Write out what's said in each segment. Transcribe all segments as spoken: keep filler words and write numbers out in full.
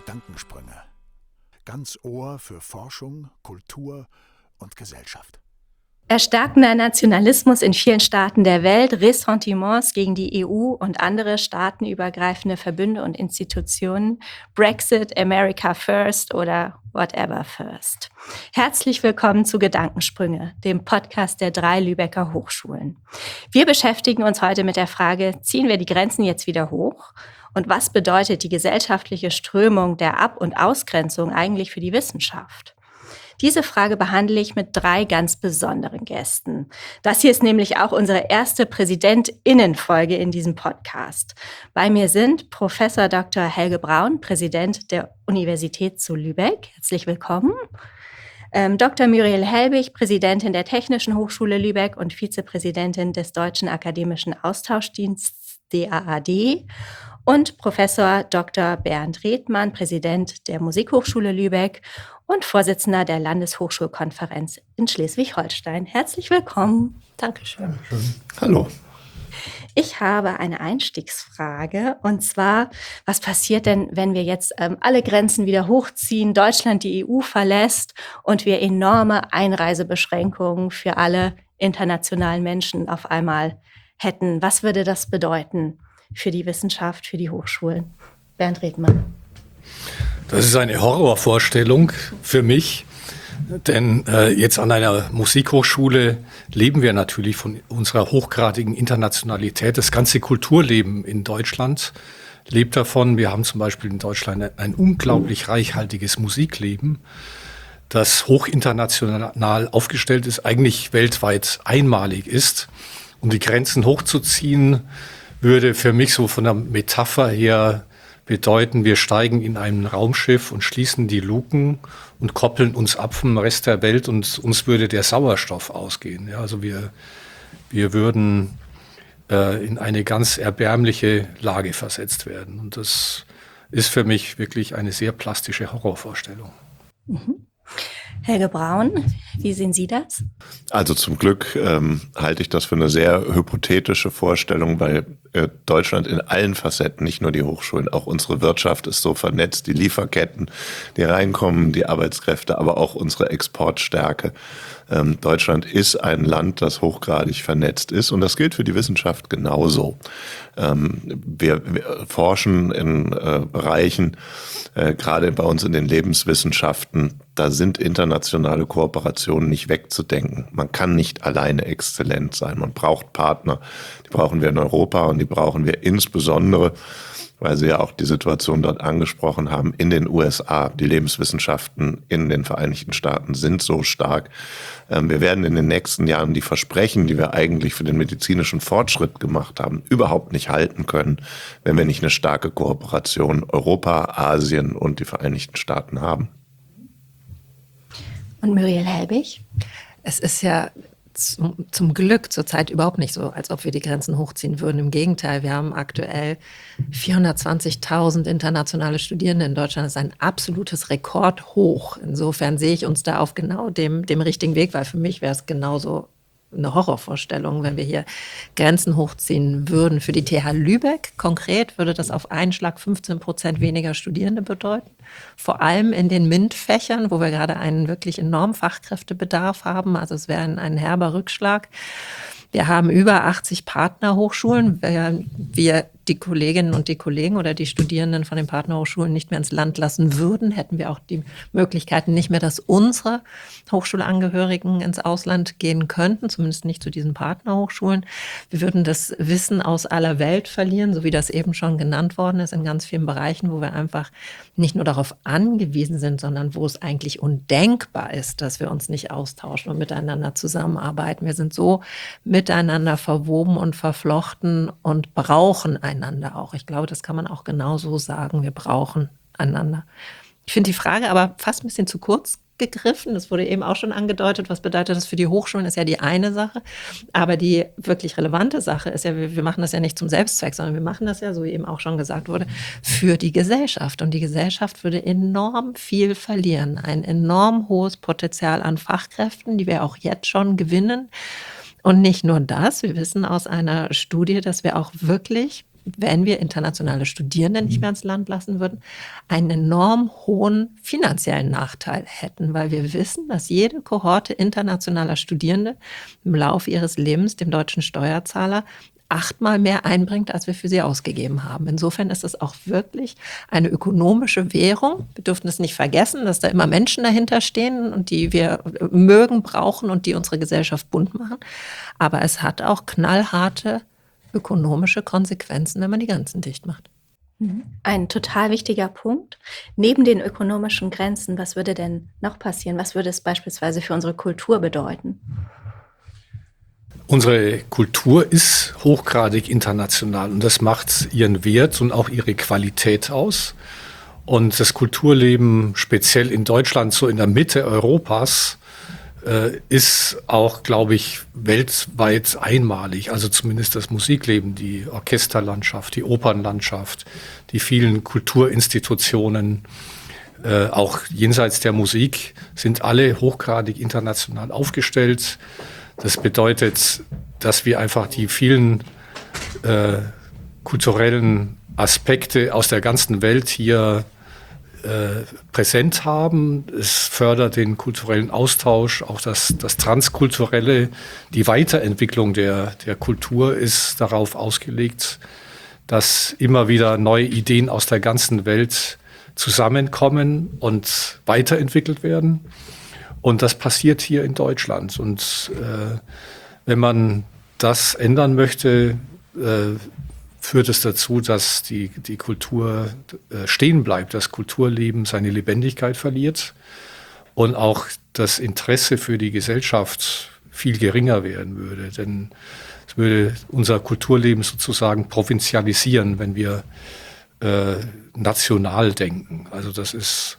Gedankensprünge. Ganz Ohr für Forschung, Kultur und Gesellschaft. Erstarkender Nationalismus in vielen Staaten der Welt, Ressentiments gegen die E U und andere staatenübergreifende Verbünde und Institutionen, Brexit, America First oder whatever first. Herzlich willkommen zu Gedankensprünge, dem Podcast der drei Lübecker Hochschulen. Wir beschäftigen uns heute mit der Frage, ziehen wir die Grenzen jetzt wieder hoch? Und was bedeutet die gesellschaftliche Strömung der Ab- und Ausgrenzung eigentlich für die Wissenschaft? Diese Frage behandle ich mit drei ganz besonderen Gästen. Das hier ist nämlich auch unsere erste PräsidentInnen-Folge in diesem Podcast. Bei mir sind Professor Doktor Helge Braun, Präsident der Universität zu Lübeck. Herzlich willkommen. Ähm, Doktor Muriel Helbig, Präsidentin der Technischen Hochschule Lübeck und Vizepräsidentin des Deutschen Akademischen Austauschdienstes D A A D. Und Professor Doktor Bernd Redmann, Präsident der Musikhochschule Lübeck und Vorsitzender der Landeshochschulkonferenz in Schleswig-Holstein. Herzlich willkommen. Dankeschön. Dankeschön. Hallo. Ich habe eine Einstiegsfrage, und zwar, was passiert denn, wenn wir jetzt ähm, alle Grenzen wieder hochziehen, Deutschland die E U verlässt und wir enorme Einreisebeschränkungen für alle internationalen Menschen auf einmal hätten? Was würde das bedeuten für die Wissenschaft, für die Hochschulen? Bernd Redmann. Das ist eine Horrorvorstellung für mich, denn äh, jetzt an einer Musikhochschule leben wir natürlich von unserer hochgradigen Internationalität. Das ganze Kulturleben in Deutschland lebt davon. Wir haben zum Beispiel in Deutschland ein unglaublich reichhaltiges Musikleben, das hochinternational aufgestellt ist, eigentlich weltweit einmalig ist. Und die Grenzen hochzuziehen, würde für mich so von der Metapher her bedeuten, wir steigen in ein Raumschiff und schließen die Luken und koppeln uns ab vom Rest der Welt und uns würde der Sauerstoff ausgehen. Ja, also wir, wir würden äh, in eine ganz erbärmliche Lage versetzt werden. Und das ist für mich wirklich eine sehr plastische Horrorvorstellung. Mhm. Helge Braun, wie sehen Sie das? Also zum Glück ähm, halte ich das für eine sehr hypothetische Vorstellung, weil äh, Deutschland in allen Facetten, nicht nur die Hochschulen, auch unsere Wirtschaft ist so vernetzt, die Lieferketten, die reinkommen, die Arbeitskräfte, aber auch unsere Exportstärke. Ähm, Deutschland ist ein Land, das hochgradig vernetzt ist und das gilt für die Wissenschaft genauso. Ähm, wir, wir forschen in äh, Bereichen, äh, gerade bei uns in den Lebenswissenschaften, da sind internationale Kooperationen nicht wegzudenken. Man kann nicht alleine exzellent sein. Man braucht Partner, die brauchen wir in Europa und die brauchen wir insbesondere, weil Sie ja auch die Situation dort angesprochen haben, in den U S A. Die Lebenswissenschaften in den Vereinigten Staaten sind so stark. Wir werden in den nächsten Jahren die Versprechen, die wir eigentlich für den medizinischen Fortschritt gemacht haben, überhaupt nicht halten können, wenn wir nicht eine starke Kooperation Europa, Asien und die Vereinigten Staaten haben. Und Muriel Helbig? Es ist ja zum, zum Glück zurzeit überhaupt nicht so, als ob wir die Grenzen hochziehen würden. Im Gegenteil, wir haben aktuell vierhundertzwanzigtausend internationale Studierende in Deutschland. Das ist ein absolutes Rekordhoch. Insofern sehe ich uns da auf genau dem, dem richtigen Weg, weil für mich wäre es genauso eine Horrorvorstellung, wenn wir hier Grenzen hochziehen würden. Für die T H Lübeck konkret würde das auf einen Schlag fünfzehn Prozent weniger Studierende bedeuten. Vor allem in den MINT-Fächern, wo wir gerade einen wirklich enormen Fachkräftebedarf haben. Also es wäre ein, ein herber Rückschlag. Wir haben über achtzig Partnerhochschulen. Wenn wir die Kolleginnen und die Kollegen oder die Studierenden von den Partnerhochschulen nicht mehr ins Land lassen würden, hätten wir auch die Möglichkeiten nicht mehr, dass unsere Hochschulangehörigen ins Ausland gehen könnten, zumindest nicht zu diesen Partnerhochschulen. Wir würden das Wissen aus aller Welt verlieren, so wie das eben schon genannt worden ist, in ganz vielen Bereichen, wo wir einfach nicht nur darauf angewiesen sind, sondern wo es eigentlich undenkbar ist, dass wir uns nicht austauschen und miteinander zusammenarbeiten. Wir sind so miteinander verwoben und verflochten und brauchen einander auch. Ich glaube, das kann man auch genauso sagen. Wir brauchen einander. Ich finde die Frage aber fast ein bisschen zu kurz gegriffen. Das wurde eben auch schon angedeutet. Was bedeutet das für die Hochschulen? Ist ja die eine Sache. Aber die wirklich relevante Sache ist ja, wir, wir machen das ja nicht zum Selbstzweck, sondern wir machen das ja, so wie eben auch schon gesagt wurde, für die Gesellschaft. Und die Gesellschaft würde enorm viel verlieren. Ein enorm hohes Potenzial an Fachkräften, die wir auch jetzt schon gewinnen. Und nicht nur das, wir wissen aus einer Studie, dass wir auch wirklich wenn wir internationale Studierende nicht mehr ins Land lassen würden, einen enorm hohen finanziellen Nachteil hätten, weil wir wissen, dass jede Kohorte internationaler Studierende im Laufe ihres Lebens dem deutschen Steuerzahler achtmal mehr einbringt, als wir für sie ausgegeben haben. Insofern ist es auch wirklich eine ökonomische Währung. Wir dürfen es nicht vergessen, dass da immer Menschen dahinter stehen und die wir mögen, brauchen und die unsere Gesellschaft bunt machen. Aber es hat auch knallharte ökonomische Konsequenzen, wenn man die Grenzen dicht macht. Ein total wichtiger Punkt. Neben den ökonomischen Grenzen, was würde denn noch passieren? Was würde es beispielsweise für unsere Kultur bedeuten? Unsere Kultur ist hochgradig international und das macht ihren Wert und auch ihre Qualität aus. Und das Kulturleben, speziell in Deutschland, so in der Mitte Europas, äh, ist auch, glaube ich, weltweit einmalig. Also zumindest das Musikleben, die Orchesterlandschaft, die Opernlandschaft, die vielen Kulturinstitutionen, äh, auch jenseits der Musik, sind alle hochgradig international aufgestellt. Das bedeutet, dass wir einfach die vielen äh, kulturellen Aspekte aus der ganzen Welt hier äh, präsent haben. Es fördert den kulturellen Austausch, auch das, das Transkulturelle. Die Weiterentwicklung der, der Kultur ist darauf ausgelegt, dass immer wieder neue Ideen aus der ganzen Welt zusammenkommen und weiterentwickelt werden. Und das passiert hier in Deutschland. Und äh, wenn man das ändern möchte, äh, führt es dazu, dass die, die Kultur äh, stehen bleibt, das Kulturleben seine Lebendigkeit verliert und auch das Interesse für die Gesellschaft viel geringer werden würde. Denn es würde unser Kulturleben sozusagen provinzialisieren, wenn wir äh, national denken. Also das ist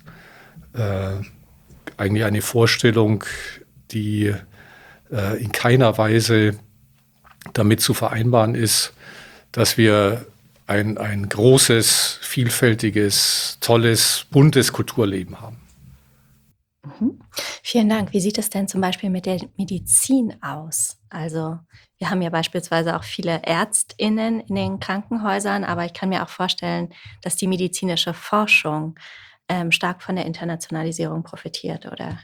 äh, eigentlich eine Vorstellung, die äh, in keiner Weise damit zu vereinbaren ist, dass wir ein, ein großes, vielfältiges, tolles, buntes Kulturleben haben. Mhm. Vielen Dank. Wie sieht es denn zum Beispiel mit der Medizin aus? Also wir haben ja beispielsweise auch viele ÄrztInnen in den Krankenhäusern, aber ich kann mir auch vorstellen, dass die medizinische Forschung ähm, stark von der Internationalisierung profitiert, oder?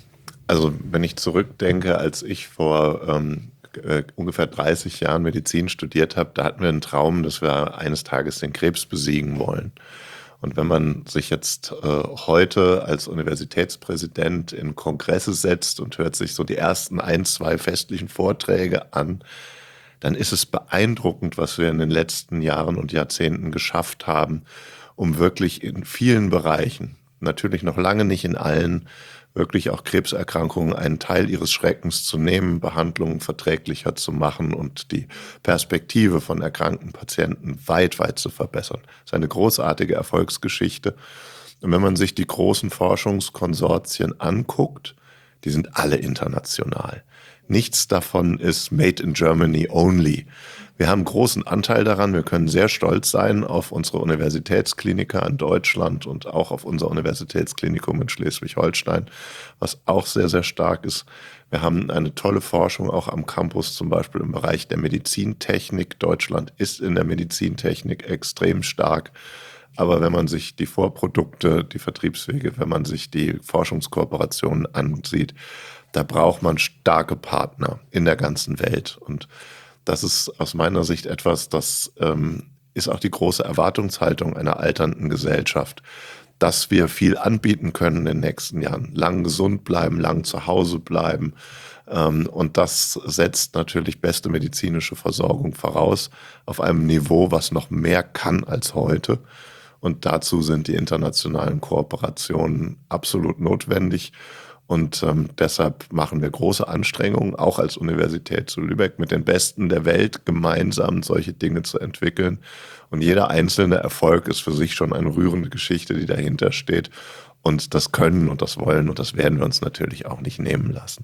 Also wenn ich zurückdenke, als ich vor ähm, äh, ungefähr dreißig Jahren Medizin studiert habe, da hatten wir einen Traum, dass wir eines Tages den Krebs besiegen wollen. Und wenn man sich jetzt äh, heute als Universitätspräsident in Kongresse setzt und hört sich so die ersten ein, zwei festlichen Vorträge an, dann ist es beeindruckend, was wir in den letzten Jahren und Jahrzehnten geschafft haben, um wirklich in vielen Bereichen, natürlich noch lange nicht in allen, wirklich auch Krebserkrankungen einen Teil ihres Schreckens zu nehmen, Behandlungen verträglicher zu machen und die Perspektive von erkrankten Patienten weit, weit zu verbessern. Das ist eine großartige Erfolgsgeschichte. Und wenn man sich die großen Forschungskonsortien anguckt, die sind alle international. Nichts davon ist made in Germany only. Wir haben großen Anteil daran. Wir können sehr stolz sein auf unsere Universitätskliniker in Deutschland und auch auf unser Universitätsklinikum in Schleswig-Holstein, was auch sehr, sehr stark ist. Wir haben eine tolle Forschung auch am Campus, zum Beispiel im Bereich der Medizintechnik. Deutschland ist in der Medizintechnik extrem stark. Aber wenn man sich die Vorprodukte, die Vertriebswege, wenn man sich die Forschungskooperationen ansieht, da braucht man starke Partner in der ganzen Welt. Und das ist aus meiner Sicht etwas, das ähm, ist auch die große Erwartungshaltung einer alternden Gesellschaft, dass wir viel anbieten können in den nächsten Jahren. Lang gesund bleiben, lang zu Hause bleiben. Ähm, und das setzt natürlich beste medizinische Versorgung voraus auf einem Niveau, was noch mehr kann als heute. Und dazu sind die internationalen Kooperationen absolut notwendig. Und ähm, deshalb machen wir große Anstrengungen, auch als Universität zu Lübeck, mit den Besten der Welt gemeinsam solche Dinge zu entwickeln. Und jeder einzelne Erfolg ist für sich schon eine rührende Geschichte, die dahinter steht. Und das können und das wollen und das werden wir uns natürlich auch nicht nehmen lassen.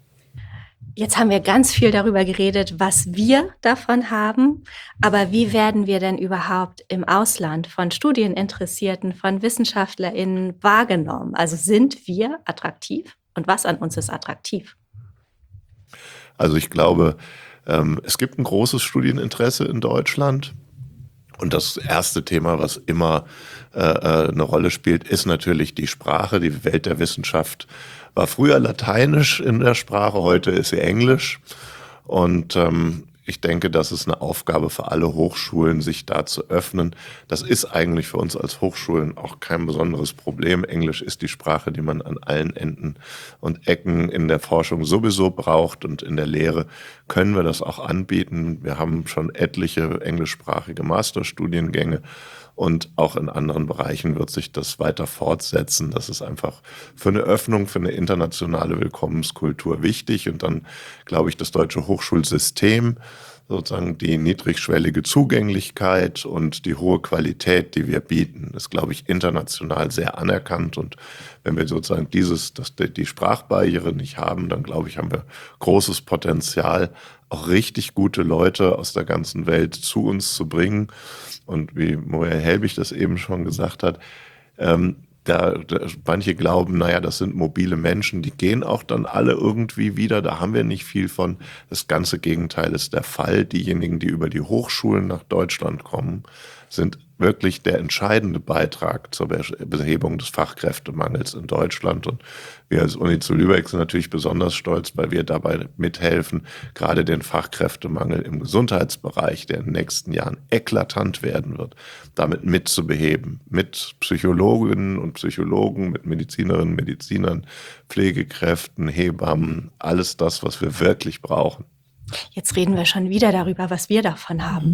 Jetzt haben wir ganz viel darüber geredet, was wir davon haben. Aber wie werden wir denn überhaupt im Ausland von Studieninteressierten, von WissenschaftlerInnen wahrgenommen? Also sind wir attraktiv? Und was an uns ist attraktiv? Also ich glaube, ähm, es gibt ein großes Studieninteresse in Deutschland. Und das erste Thema, was immer äh, eine Rolle spielt, ist natürlich die Sprache. Die Welt der Wissenschaft war früher lateinisch in der Sprache, heute ist sie Englisch. Und ähm, ich denke, das ist eine Aufgabe für alle Hochschulen, sich da zu öffnen. Das ist eigentlich für uns als Hochschulen auch kein besonderes Problem. Englisch ist die Sprache, die man an allen Enden und Ecken in der Forschung sowieso braucht. Und in der Lehre können wir das auch anbieten. Wir haben schon etliche englischsprachige Masterstudiengänge. Und auch in anderen Bereichen wird sich das weiter fortsetzen. Das ist einfach für eine Öffnung, für eine internationale Willkommenskultur wichtig. Und dann glaube ich, das deutsche Hochschulsystem, sozusagen die niedrigschwellige Zugänglichkeit und die hohe Qualität, die wir bieten, ist, glaube ich, international sehr anerkannt. Und wenn wir sozusagen dieses, das, die Sprachbarriere nicht haben, dann glaube ich, haben wir großes Potenzial, auch richtig gute Leute aus der ganzen Welt zu uns zu bringen. Und wie Muriel Helbig das eben schon gesagt hat, ähm, da, da manche glauben, naja, das sind mobile Menschen, die gehen auch dann alle irgendwie wieder, da haben wir nicht viel von. Das ganze Gegenteil ist der Fall. Diejenigen, die über die Hochschulen nach Deutschland kommen, sind wirklich der entscheidende Beitrag zur Behebung des Fachkräftemangels in Deutschland. Und wir als Uni zu Lübeck sind natürlich besonders stolz, weil wir dabei mithelfen, gerade den Fachkräftemangel im Gesundheitsbereich, der in den nächsten Jahren eklatant werden wird, damit mitzubeheben. Mit Psychologinnen und Psychologen, mit Medizinerinnen, Medizinern, Pflegekräften, Hebammen, alles das, was wir wirklich brauchen. Jetzt reden wir schon wieder darüber, was wir davon haben.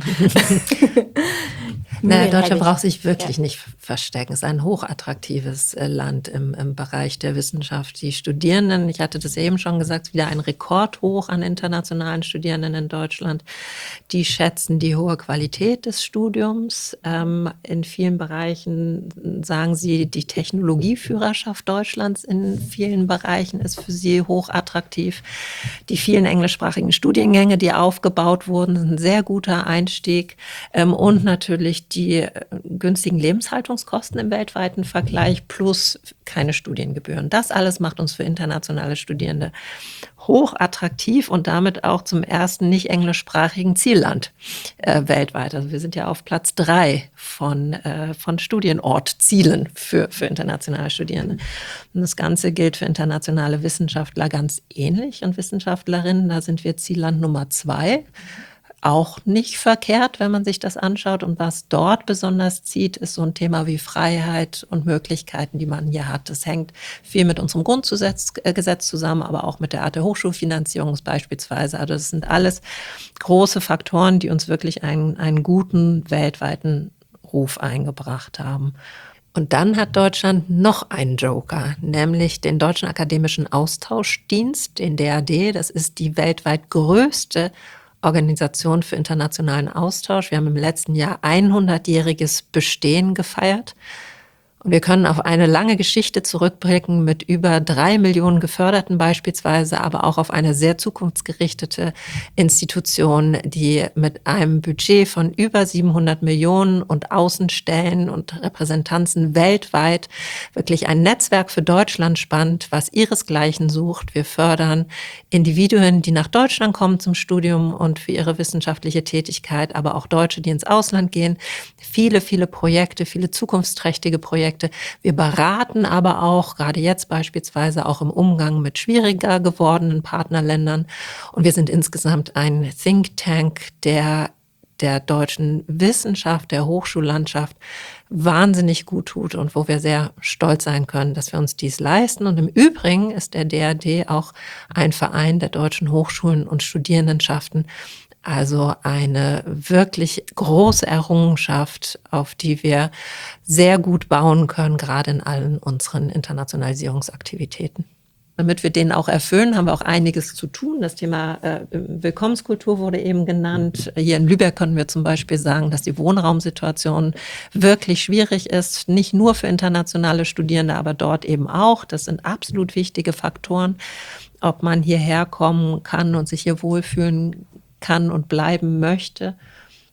Naja, Deutschland braucht sich wirklich ja. nicht verstecken. Es ist ein hochattraktives Land im, im Bereich der Wissenschaft. Die Studierenden, ich hatte das eben schon gesagt, wieder ein Rekordhoch an internationalen Studierenden in Deutschland. Die schätzen die hohe Qualität des Studiums. Ähm, in vielen Bereichen sagen sie, die Technologieführerschaft Deutschlands in vielen Bereichen ist für sie hochattraktiv. Die vielen englischsprachigen Studiengänge, die aufgebaut wurden, sind ein sehr guter Einstieg. Ähm, und natürlich die günstigen Lebenshaltungskosten im weltweiten Vergleich plus keine Studiengebühren. Das alles macht uns für internationale Studierende hochattraktiv und damit auch zum ersten nicht englischsprachigen Zielland äh, weltweit. Also wir sind ja auf Platz drei von, äh, von Studienortzielen für, für internationale Studierende. Und das Ganze gilt für internationale Wissenschaftler ganz ähnlich und Wissenschaftlerinnen. Da sind wir Zielland Nummer zwei. Auch nicht verkehrt, wenn man sich das anschaut. Und was dort besonders zieht, ist so ein Thema wie Freiheit und Möglichkeiten, die man hier hat. Das hängt viel mit unserem Grundgesetz äh, Gesetz zusammen, aber auch mit der Art der Hochschulfinanzierung beispielsweise. Also das sind alles große Faktoren, die uns wirklich einen, einen guten weltweiten Ruf eingebracht haben. Und dann hat Deutschland noch einen Joker, nämlich den Deutschen Akademischen Austauschdienst, den D A D. Das ist die weltweit größte Organisation für internationalen Austausch. Wir haben im letzten Jahr hundertjähriges Bestehen gefeiert. Und wir können auf eine lange Geschichte zurückblicken mit über drei Millionen Geförderten beispielsweise, aber auch auf eine sehr zukunftsgerichtete Institution, die mit einem Budget von über siebenhundert Millionen und Außenstellen und Repräsentanzen weltweit wirklich ein Netzwerk für Deutschland spannt, was ihresgleichen sucht. Wir fördern Individuen, die nach Deutschland kommen zum Studium und für ihre wissenschaftliche Tätigkeit, aber auch Deutsche, die ins Ausland gehen. Viele, viele Projekte, viele zukunftsträchtige Projekte. Wir beraten aber auch, gerade jetzt beispielsweise, auch im Umgang mit schwieriger gewordenen Partnerländern. Und wir sind insgesamt ein Think Tank, der der deutschen Wissenschaft, der Hochschullandschaft wahnsinnig gut tut und wo wir sehr stolz sein können, dass wir uns dies leisten. Und im Übrigen ist der D A D auch ein Verein der deutschen Hochschulen und Studierendenschaften. Also eine wirklich große Errungenschaft, auf die wir sehr gut bauen können, gerade in allen unseren Internationalisierungsaktivitäten. Damit wir den auch erfüllen, haben wir auch einiges zu tun. Das Thema äh, Willkommenskultur wurde eben genannt. Hier in Lübeck können wir zum Beispiel sagen, dass die Wohnraumsituation wirklich schwierig ist. Nicht nur für internationale Studierende, aber dort eben auch. Das sind absolut wichtige Faktoren, ob man hierher kommen kann und sich hier wohlfühlen kann und bleiben möchte.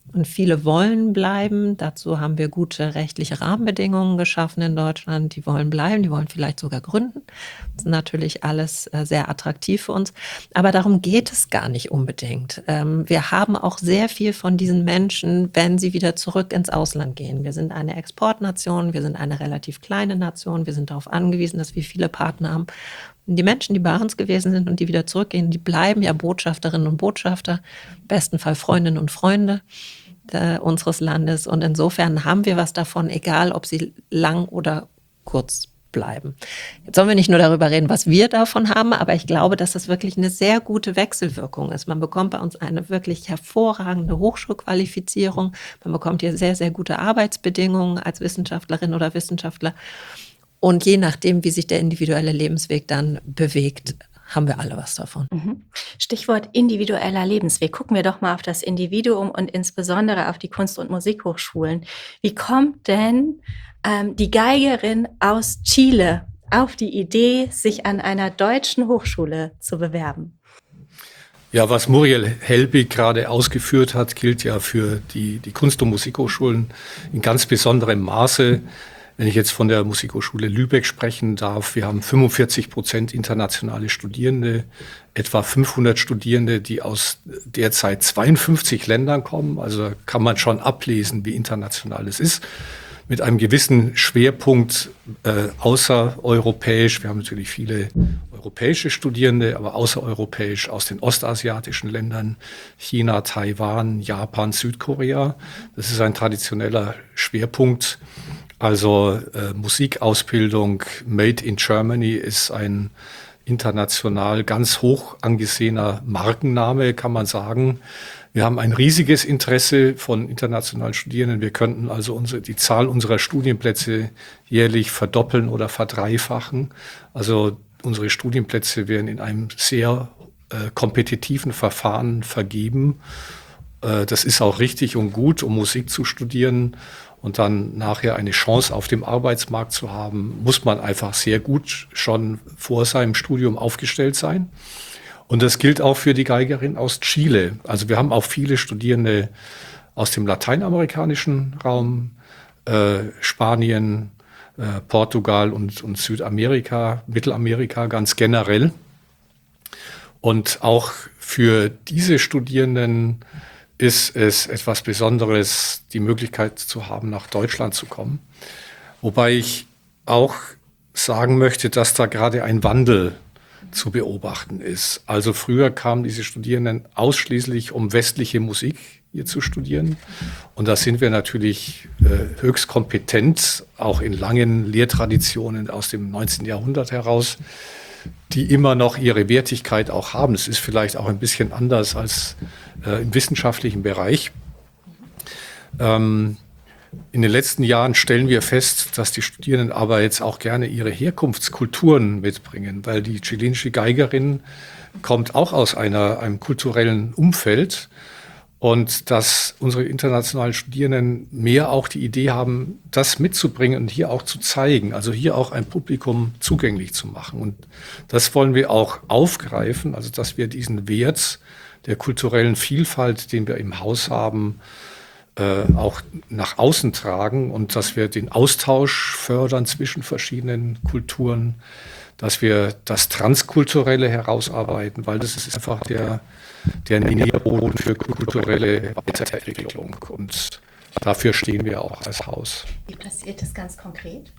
Und viele wollen bleiben. Dazu haben wir gute rechtliche Rahmenbedingungen geschaffen in Deutschland. Die wollen bleiben, die wollen vielleicht sogar gründen. Das ist natürlich alles sehr attraktiv für uns. Aber darum geht es gar nicht unbedingt. Wir haben auch sehr viel von diesen Menschen, wenn sie wieder zurück ins Ausland gehen. Wir sind eine Exportnation, wir sind eine relativ kleine Nation. Wir sind darauf angewiesen, dass wir viele Partner haben. Und die Menschen, die bei uns gewesen sind und die wieder zurückgehen, die bleiben ja Botschafterinnen und Botschafter, im besten Fall Freundinnen und Freunde äh, unseres Landes. Und insofern haben wir was davon, egal ob sie lang oder kurz bleiben. Jetzt sollen wir nicht nur darüber reden, was wir davon haben, aber ich glaube, dass das wirklich eine sehr gute Wechselwirkung ist. Man bekommt bei uns eine wirklich hervorragende Hochschulqualifizierung. Man bekommt hier sehr, sehr gute Arbeitsbedingungen als Wissenschaftlerin oder Wissenschaftler. Und je nachdem, wie sich der individuelle Lebensweg dann bewegt, haben wir alle was davon. Stichwort individueller Lebensweg. Gucken wir doch mal auf das Individuum und insbesondere auf die Kunst- und Musikhochschulen. Wie kommt denn ähm, die Geigerin aus Chile auf die Idee, sich an einer deutschen Hochschule zu bewerben? Ja, was Muriel Helbig gerade ausgeführt hat, gilt ja für die, die Kunst- und Musikhochschulen in ganz besonderem Maße. Wenn ich jetzt von der Musikhochschule Lübeck sprechen darf, wir haben fünfundvierzig Prozent internationale Studierende, etwa fünfhundert Studierende, die aus derzeit zweiundfünfzig Ländern kommen. Also kann man schon ablesen, wie international es ist. Mit einem gewissen Schwerpunkt äh, außereuropäisch. Wir haben natürlich viele europäische Studierende, aber außereuropäisch aus den ostasiatischen Ländern, China, Taiwan, Japan, Südkorea. Das ist ein traditioneller Schwerpunkt. Also äh, Musikausbildung Made in Germany ist ein international ganz hoch angesehener Markenname, kann man sagen. Wir haben ein riesiges Interesse von internationalen Studierenden. Wir könnten also unsere, die Zahl unserer Studienplätze jährlich verdoppeln oder verdreifachen. Also unsere Studienplätze werden in einem sehr äh, kompetitiven Verfahren vergeben. Äh, das ist auch richtig und gut, um Musik zu studieren. Und dann nachher eine Chance auf dem Arbeitsmarkt zu haben, muss man einfach sehr gut schon vor seinem Studium aufgestellt sein. Und das gilt auch für die Geigerin aus Chile. Also wir haben auch viele Studierende aus dem lateinamerikanischen Raum, äh, Spanien, äh, Portugal und, und Südamerika, Mittelamerika ganz generell. Und auch für diese Studierenden ist es etwas Besonderes, die Möglichkeit zu haben, nach Deutschland zu kommen. Wobei ich auch sagen möchte, dass da gerade ein Wandel zu beobachten ist. Also früher kamen diese Studierenden ausschließlich, um westliche Musik hier zu studieren. Und da sind wir natürlich äh, höchst kompetent, auch in langen Lehrtraditionen aus dem neunzehnten Jahrhundert heraus, die immer noch ihre Wertigkeit auch haben. Es ist vielleicht auch ein bisschen anders als äh, im wissenschaftlichen Bereich. Ähm, in den letzten Jahren stellen wir fest, dass die Studierenden aber jetzt auch gerne ihre Herkunftskulturen mitbringen, weil die chilenische Geigerin kommt auch aus einer, einem kulturellen Umfeld. Und dass unsere internationalen Studierenden mehr auch die Idee haben, das mitzubringen und hier auch zu zeigen, also hier auch ein Publikum zugänglich zu machen. Und das wollen wir auch aufgreifen, also dass wir diesen Wert der kulturellen Vielfalt, den wir im Haus haben, äh, auch nach außen tragen und dass wir den Austausch fördern zwischen verschiedenen Kulturen, dass wir das Transkulturelle herausarbeiten, weil das ist einfach der der Nährboden für kulturelle Weiterentwicklung. Und dafür stehen wir auch als Haus. Wie passiert das ganz konkret?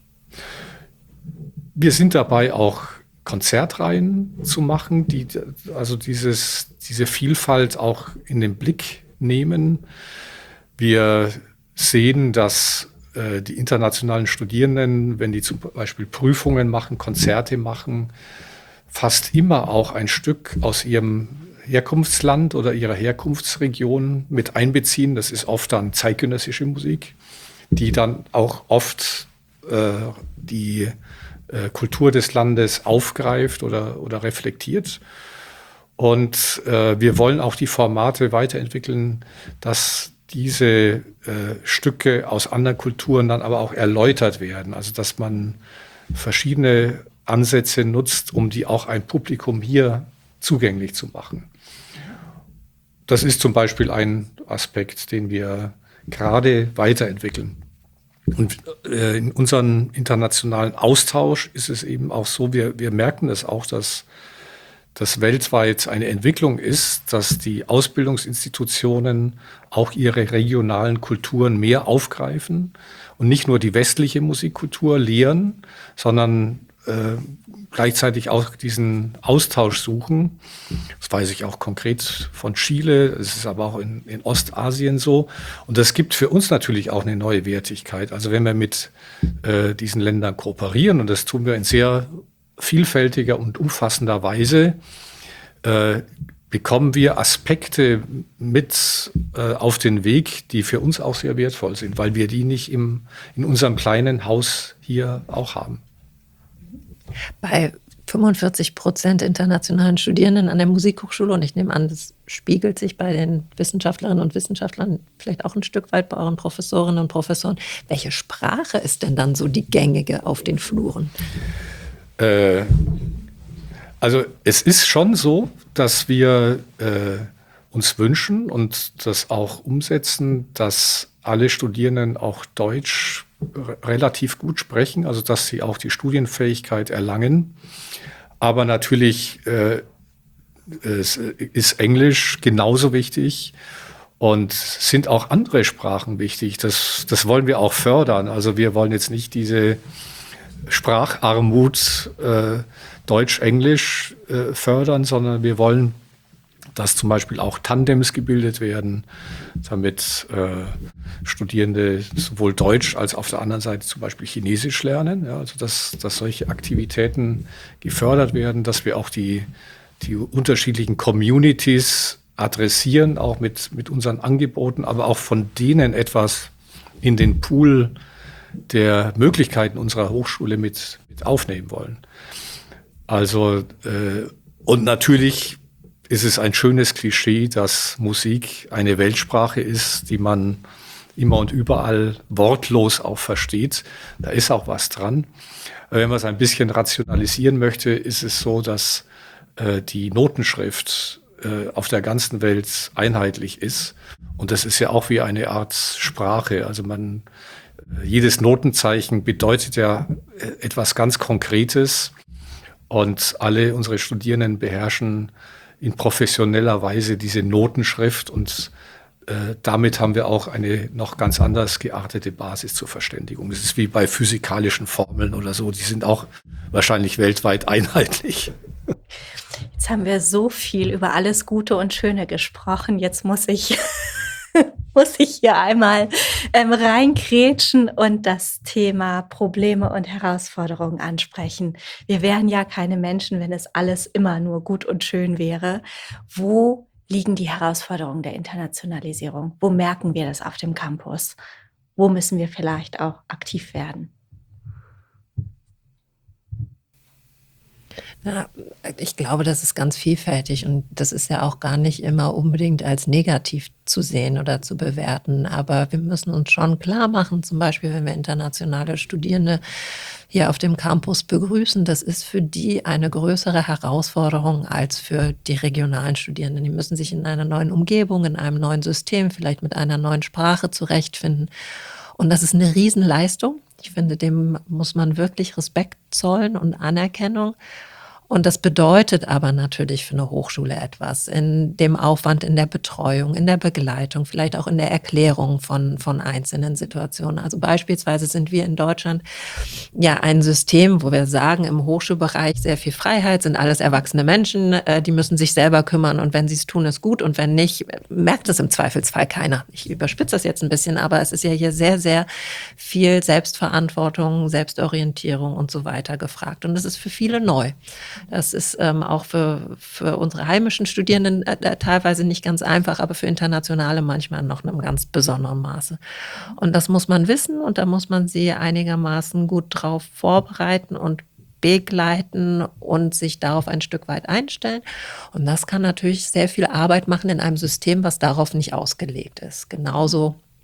Wir sind dabei, auch Konzertreihen zu machen, die also dieses, diese Vielfalt auch in den Blick nehmen. Wir sehen, dass äh, die internationalen Studierenden, wenn die zum Beispiel Prüfungen machen, Konzerte machen, fast immer auch ein Stück aus ihrem Herkunftsland oder ihrer Herkunftsregion mit einbeziehen. Das ist oft dann zeitgenössische Musik, die dann auch oft äh, die äh, Kultur des Landes aufgreift oder, oder reflektiert. Und äh, wir wollen auch die Formate weiterentwickeln, dass diese äh, Stücke aus anderen Kulturen dann aber auch erläutert werden. Also dass man verschiedene Ansätze nutzt, um die auch ein Publikum hier zugänglich zu machen. das ist zum Beispiel ein Aspekt, den wir gerade weiterentwickeln. Und äh, in unserem internationalen Austausch ist es eben auch so, wir, wir merken es auch, dass das weltweit eine Entwicklung ist, dass die Ausbildungsinstitutionen auch ihre regionalen Kulturen mehr aufgreifen und nicht nur die westliche Musikkultur lehren, sondern äh, gleichzeitig auch diesen Austausch suchen. Das weiß ich auch konkret von Chile, es ist aber auch in, in Ostasien so. Und das gibt für uns natürlich auch eine neue Wertigkeit. Also wenn wir mit äh, diesen Ländern kooperieren, und das tun wir in sehr vielfältiger und umfassender Weise, äh, bekommen wir Aspekte mit äh, auf den Weg, die für uns auch sehr wertvoll sind, weil wir die nicht im, in unserem kleinen Haus hier auch haben. Bei fünfundvierzig Prozent internationalen Studierenden an der Musikhochschule, und ich nehme an, das spiegelt sich bei den Wissenschaftlerinnen und Wissenschaftlern vielleicht auch ein Stück weit bei euren Professorinnen und Professoren. Welche Sprache ist denn dann so die gängige auf den Fluren? Äh, also es ist schon so, dass wir äh, uns wünschen und das auch umsetzen, dass alle Studierenden auch Deutsch relativ gut sprechen, also dass sie auch die Studienfähigkeit erlangen. Aber natürlich äh, es ist Englisch genauso wichtig und sind auch andere Sprachen wichtig. Das, das wollen wir auch fördern. Also wir wollen jetzt nicht diese Spracharmut äh, Deutsch-Englisch äh, fördern, sondern wir wollen, dass zum Beispiel auch Tandems gebildet werden, damit äh, Studierende sowohl Deutsch als auf der anderen Seite zum Beispiel Chinesisch lernen. Ja, also dass, dass solche Aktivitäten gefördert werden, dass wir auch die, die unterschiedlichen Communities adressieren, auch mit, mit unseren Angeboten, aber auch von denen etwas in den Pool der Möglichkeiten unserer Hochschule mit, mit aufnehmen wollen. Also äh, und natürlich ist es ein schönes Klischee, dass Musik eine Weltsprache ist, die man immer und überall wortlos auch versteht. Da ist auch was dran. Wenn man es ein bisschen rationalisieren möchte, ist es so, dass äh, die Notenschrift äh, auf der ganzen Welt einheitlich ist. Und das ist ja auch wie eine Art Sprache. Also man, äh, jedes Notenzeichen bedeutet ja äh, etwas ganz Konkretes. Und alle unsere Studierenden beherrschen in professioneller Weise diese Notenschrift und äh, damit haben wir auch eine noch ganz anders geartete Basis zur Verständigung. Das ist wie bei physikalischen Formeln oder so, die sind auch wahrscheinlich weltweit einheitlich. Jetzt haben wir so viel über alles Gute und Schöne gesprochen, jetzt muss ich... muss ich hier einmal ähm, reinkrätschen und das Thema Probleme und Herausforderungen ansprechen. Wir wären ja keine Menschen, wenn es alles immer nur gut und schön wäre. Wo liegen die Herausforderungen der Internationalisierung? Wo merken wir das auf dem Campus? Wo müssen wir vielleicht auch aktiv werden? Ja, ich glaube, das ist ganz vielfältig und das ist ja auch gar nicht immer unbedingt als negativ zu sehen oder zu bewerten. Aber wir müssen uns schon klar machen, zum Beispiel, wenn wir internationale Studierende hier auf dem Campus begrüßen, das ist für die eine größere Herausforderung als für die regionalen Studierenden. Die müssen sich in einer neuen Umgebung, in einem neuen System, vielleicht mit einer neuen Sprache zurechtfinden. Und das ist eine Riesenleistung. Ich finde, dem muss man wirklich Respekt zollen und Anerkennung. Und das bedeutet aber natürlich für eine Hochschule etwas in dem Aufwand, in der Betreuung, in der Begleitung, vielleicht auch in der Erklärung von, von einzelnen Situationen. Also beispielsweise sind wir in Deutschland ja ein System, wo wir sagen, im Hochschulbereich sehr viel Freiheit, sind alles erwachsene Menschen, die müssen sich selber kümmern und wenn sie es tun, ist gut und wenn nicht, merkt es im Zweifelsfall keiner. Ich überspitze das jetzt ein bisschen, aber es ist ja hier sehr, sehr viel Selbstverantwortung, Selbstorientierung und so weiter gefragt. Und das ist für viele neu. Das ist ähm, auch für, für unsere heimischen Studierenden äh, teilweise nicht ganz einfach, aber für Internationale manchmal noch in einem ganz besonderen Maße. Und das muss man wissen und da muss man sie einigermaßen gut drauf vorbereiten und begleiten und sich darauf ein Stück weit einstellen. Und das kann natürlich sehr viel Arbeit machen in einem System, was darauf nicht ausgelegt ist. Genauso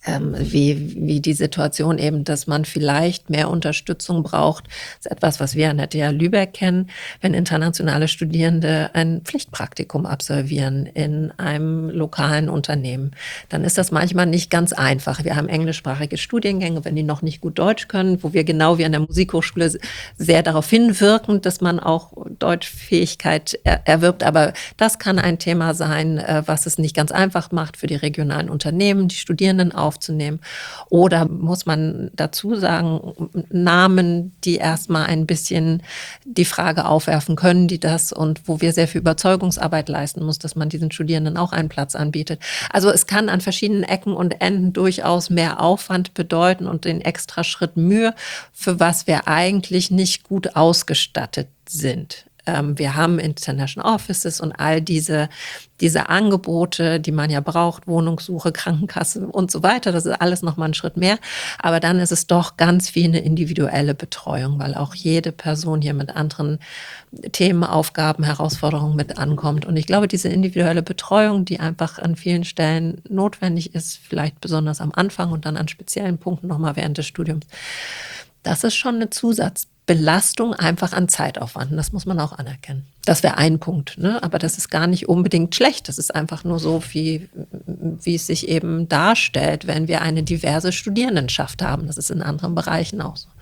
ähm, wie, wie die Situation eben, dass man vielleicht mehr Unterstützung braucht. Das ist etwas, was wir an der T H Lübeck kennen, wenn internationale Studierende ein Pflichtpraktikum absolvieren in einem lokalen Unternehmen. Dann ist das manchmal nicht ganz einfach. Wir haben englischsprachige Studiengänge, wenn die noch nicht gut Deutsch können, wo wir genau wie an der Musikhochschule sehr darauf hinwirken, dass man auch Deutschfähigkeit er- erwirbt. Aber das kann ein Thema sein, äh, was es nicht ganz einfach macht für die regionalen Unternehmen, die Studierenden aufzunehmen. Oder muss man dazu sagen, Namen, die erstmal ein bisschen die Frage aufwerfen, können die das, und wo wir sehr viel Überzeugungsarbeit leisten muss, dass man diesen Studierenden auch einen Platz anbietet. Also es kann an verschiedenen Ecken und Enden durchaus mehr Aufwand bedeuten und den extra Schritt Mühe, für was wir eigentlich nicht gut ausgestattet sind. Ähm, wir haben International Offices und all diese, diese Angebote, die man ja braucht, Wohnungssuche, Krankenkasse und so weiter. Das ist alles nochmal ein Schritt mehr. Aber dann ist es doch ganz viel eine individuelle Betreuung, weil auch jede Person hier mit anderen Themen, Aufgaben, Herausforderungen mit ankommt. Und ich glaube, diese individuelle Betreuung, die einfach an vielen Stellen notwendig ist, vielleicht besonders am Anfang und dann an speziellen Punkten nochmal während des Studiums, das ist schon eine Zusatzbelastung einfach an Zeitaufwand. Und das muss man auch anerkennen. Das wäre ein Punkt, ne? Aber das ist gar nicht unbedingt schlecht. Das ist einfach nur so, wie, wie es sich eben darstellt, wenn wir eine diverse Studierendenschaft haben. Das ist in anderen Bereichen auch so.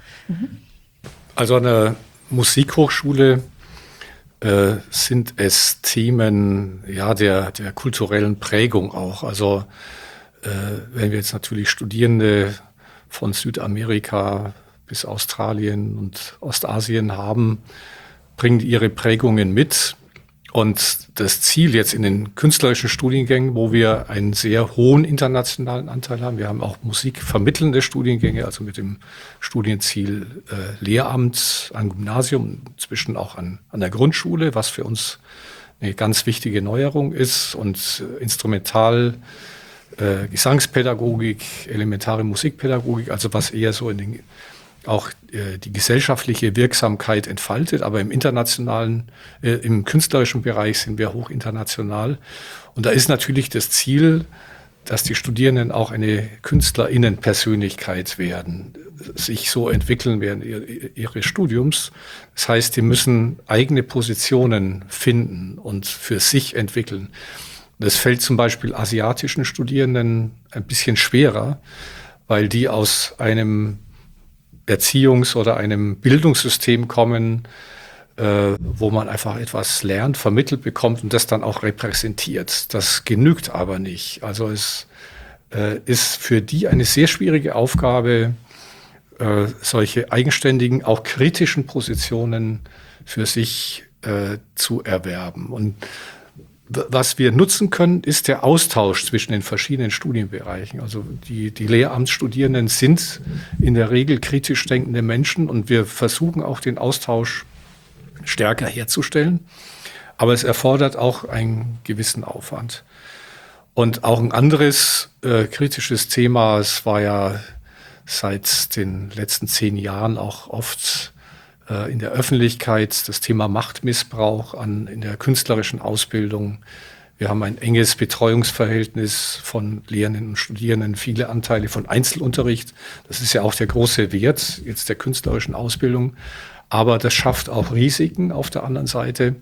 Also an der Musikhochschule äh, sind es Themen ja, der, der kulturellen Prägung auch. Also äh, wenn wir jetzt natürlich Studierende von Südamerika bis Australien und Ostasien haben, bringen ihre Prägungen mit. Und das Ziel jetzt in den künstlerischen Studiengängen, wo wir einen sehr hohen internationalen Anteil haben, wir haben auch musikvermittelnde Studiengänge, also mit dem Studienziel äh, Lehramt am Gymnasium, inzwischen auch an, an der Grundschule, was für uns eine ganz wichtige Neuerung ist, und äh, Instrumental, äh, Gesangspädagogik, elementare Musikpädagogik, also was eher so in den auch äh, die gesellschaftliche Wirksamkeit entfaltet, aber im internationalen, äh, im künstlerischen Bereich sind wir hoch international. Und da ist natürlich das Ziel, dass die Studierenden auch eine KünstlerInnen-Persönlichkeit werden, sich so entwickeln während ihres Studiums. Das heißt, die müssen eigene Positionen finden und für sich entwickeln. Das fällt zum Beispiel asiatischen Studierenden ein bisschen schwerer, weil die aus einem Erziehungs- oder einem Bildungssystem kommen, äh, wo man einfach etwas lernt, vermittelt bekommt und das dann auch repräsentiert. Das genügt aber nicht. Also es äh, ist für die eine sehr schwierige Aufgabe, äh, solche eigenständigen, auch kritischen Positionen für sich äh, zu erwerben. Und was wir nutzen können, ist der Austausch zwischen den verschiedenen Studienbereichen. Also die, die Lehramtsstudierenden sind in der Regel kritisch denkende Menschen, und wir versuchen auch den Austausch stärker herzustellen. Aber es erfordert auch einen gewissen Aufwand. Und auch ein anderes äh, kritisches Thema, es war ja seit den letzten zehn Jahren auch oft in der Öffentlichkeit, das Thema Machtmissbrauch an, in der künstlerischen Ausbildung. Wir haben ein enges Betreuungsverhältnis von Lehrenden und Studierenden, viele Anteile von Einzelunterricht. Das ist ja auch der große Wert jetzt der künstlerischen Ausbildung. Aber das schafft auch Risiken auf der anderen Seite.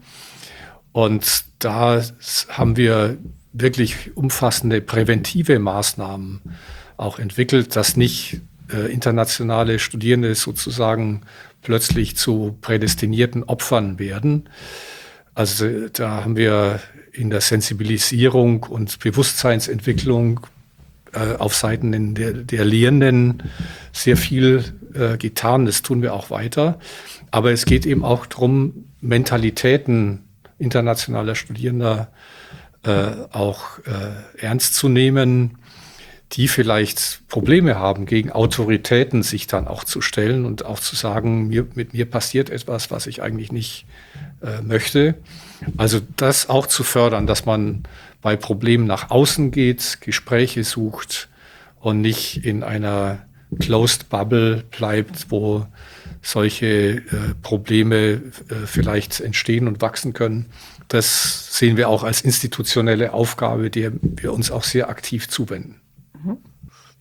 Und da haben wir wirklich umfassende präventive Maßnahmen auch entwickelt, dass nicht äh, internationale Studierende sozusagen plötzlich zu prädestinierten Opfern werden. Also da haben wir in der Sensibilisierung und Bewusstseinsentwicklung äh, auf Seiten der, der Lehrenden sehr viel äh, getan. Das tun wir auch weiter. Aber es geht eben auch darum, Mentalitäten internationaler Studierender äh, auch äh, ernst zu nehmen, die vielleicht Probleme haben, gegen Autoritäten sich dann auch zu stellen und auch zu sagen, mir, mit mir passiert etwas, was ich eigentlich nicht äh, möchte. Also das auch zu fördern, dass man bei Problemen nach außen geht, Gespräche sucht und nicht in einer Closed Bubble bleibt, wo solche äh, Probleme äh, vielleicht entstehen und wachsen können. Das sehen wir auch als institutionelle Aufgabe, der wir uns auch sehr aktiv zuwenden.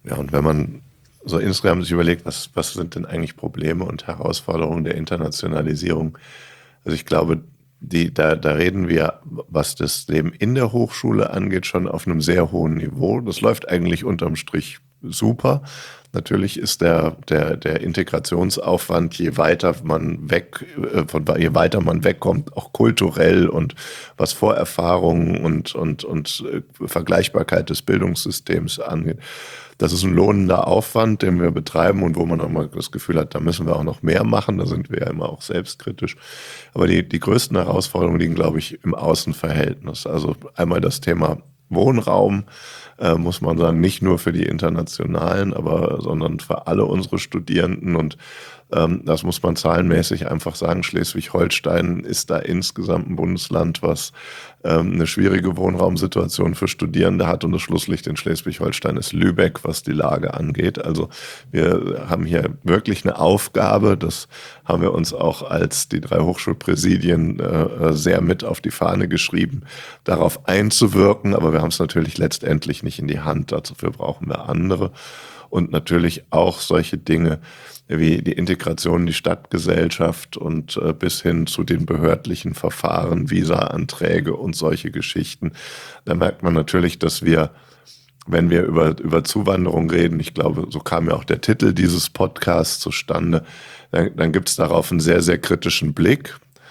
Ja, und wenn man so insgesamt sich überlegt, was, was sind denn eigentlich Probleme und Herausforderungen der Internationalisierung? Also ich glaube, die, da, da reden wir, was das Leben in der Hochschule angeht, schon auf einem sehr hohen Niveau. Das läuft eigentlich unterm Strich super. Natürlich ist der, der, der Integrationsaufwand, je weiter man weg, von, je weiter man wegkommt, auch kulturell und was Vorerfahrungen und, und, und Vergleichbarkeit des Bildungssystems angeht. Das ist ein lohnender Aufwand, den wir betreiben und wo man auch mal das Gefühl hat, da müssen wir auch noch mehr machen. Da sind wir ja immer auch selbstkritisch. Aber die, die größten Herausforderungen liegen, glaube ich, im Außenverhältnis. Also einmal das Thema Wohnraum, äh, muss man sagen, nicht nur für die Internationalen, aber sondern für alle unsere Studierenden. Und ähm, das muss man zahlenmäßig einfach sagen. Schleswig-Holstein ist da insgesamt ein Bundesland, was ähm, eine schwierige Wohnraumsituation für Studierende hat. Und das Schlusslicht in Schleswig-Holstein ist Lübeck, was die Lage angeht. Also wir haben hier wirklich eine Aufgabe. Das haben wir uns auch als die drei Hochschulpräsidien äh, sehr mit auf die Fahne geschrieben, darauf einzuwirken. Aber wir haben es natürlich letztendlich nicht in die Hand. Dafür brauchen wir andere. Und natürlich auch solche Dinge wie die Integration in die Stadtgesellschaft und äh, bis hin zu den behördlichen Verfahren, Visa-Anträge und solche Geschichten. Da merkt man natürlich, dass wir, wenn wir über, über Zuwanderung reden, ich glaube, so kam ja auch der Titel dieses Podcasts zustande, dann, dann gibt es darauf einen sehr, sehr kritischen Blick.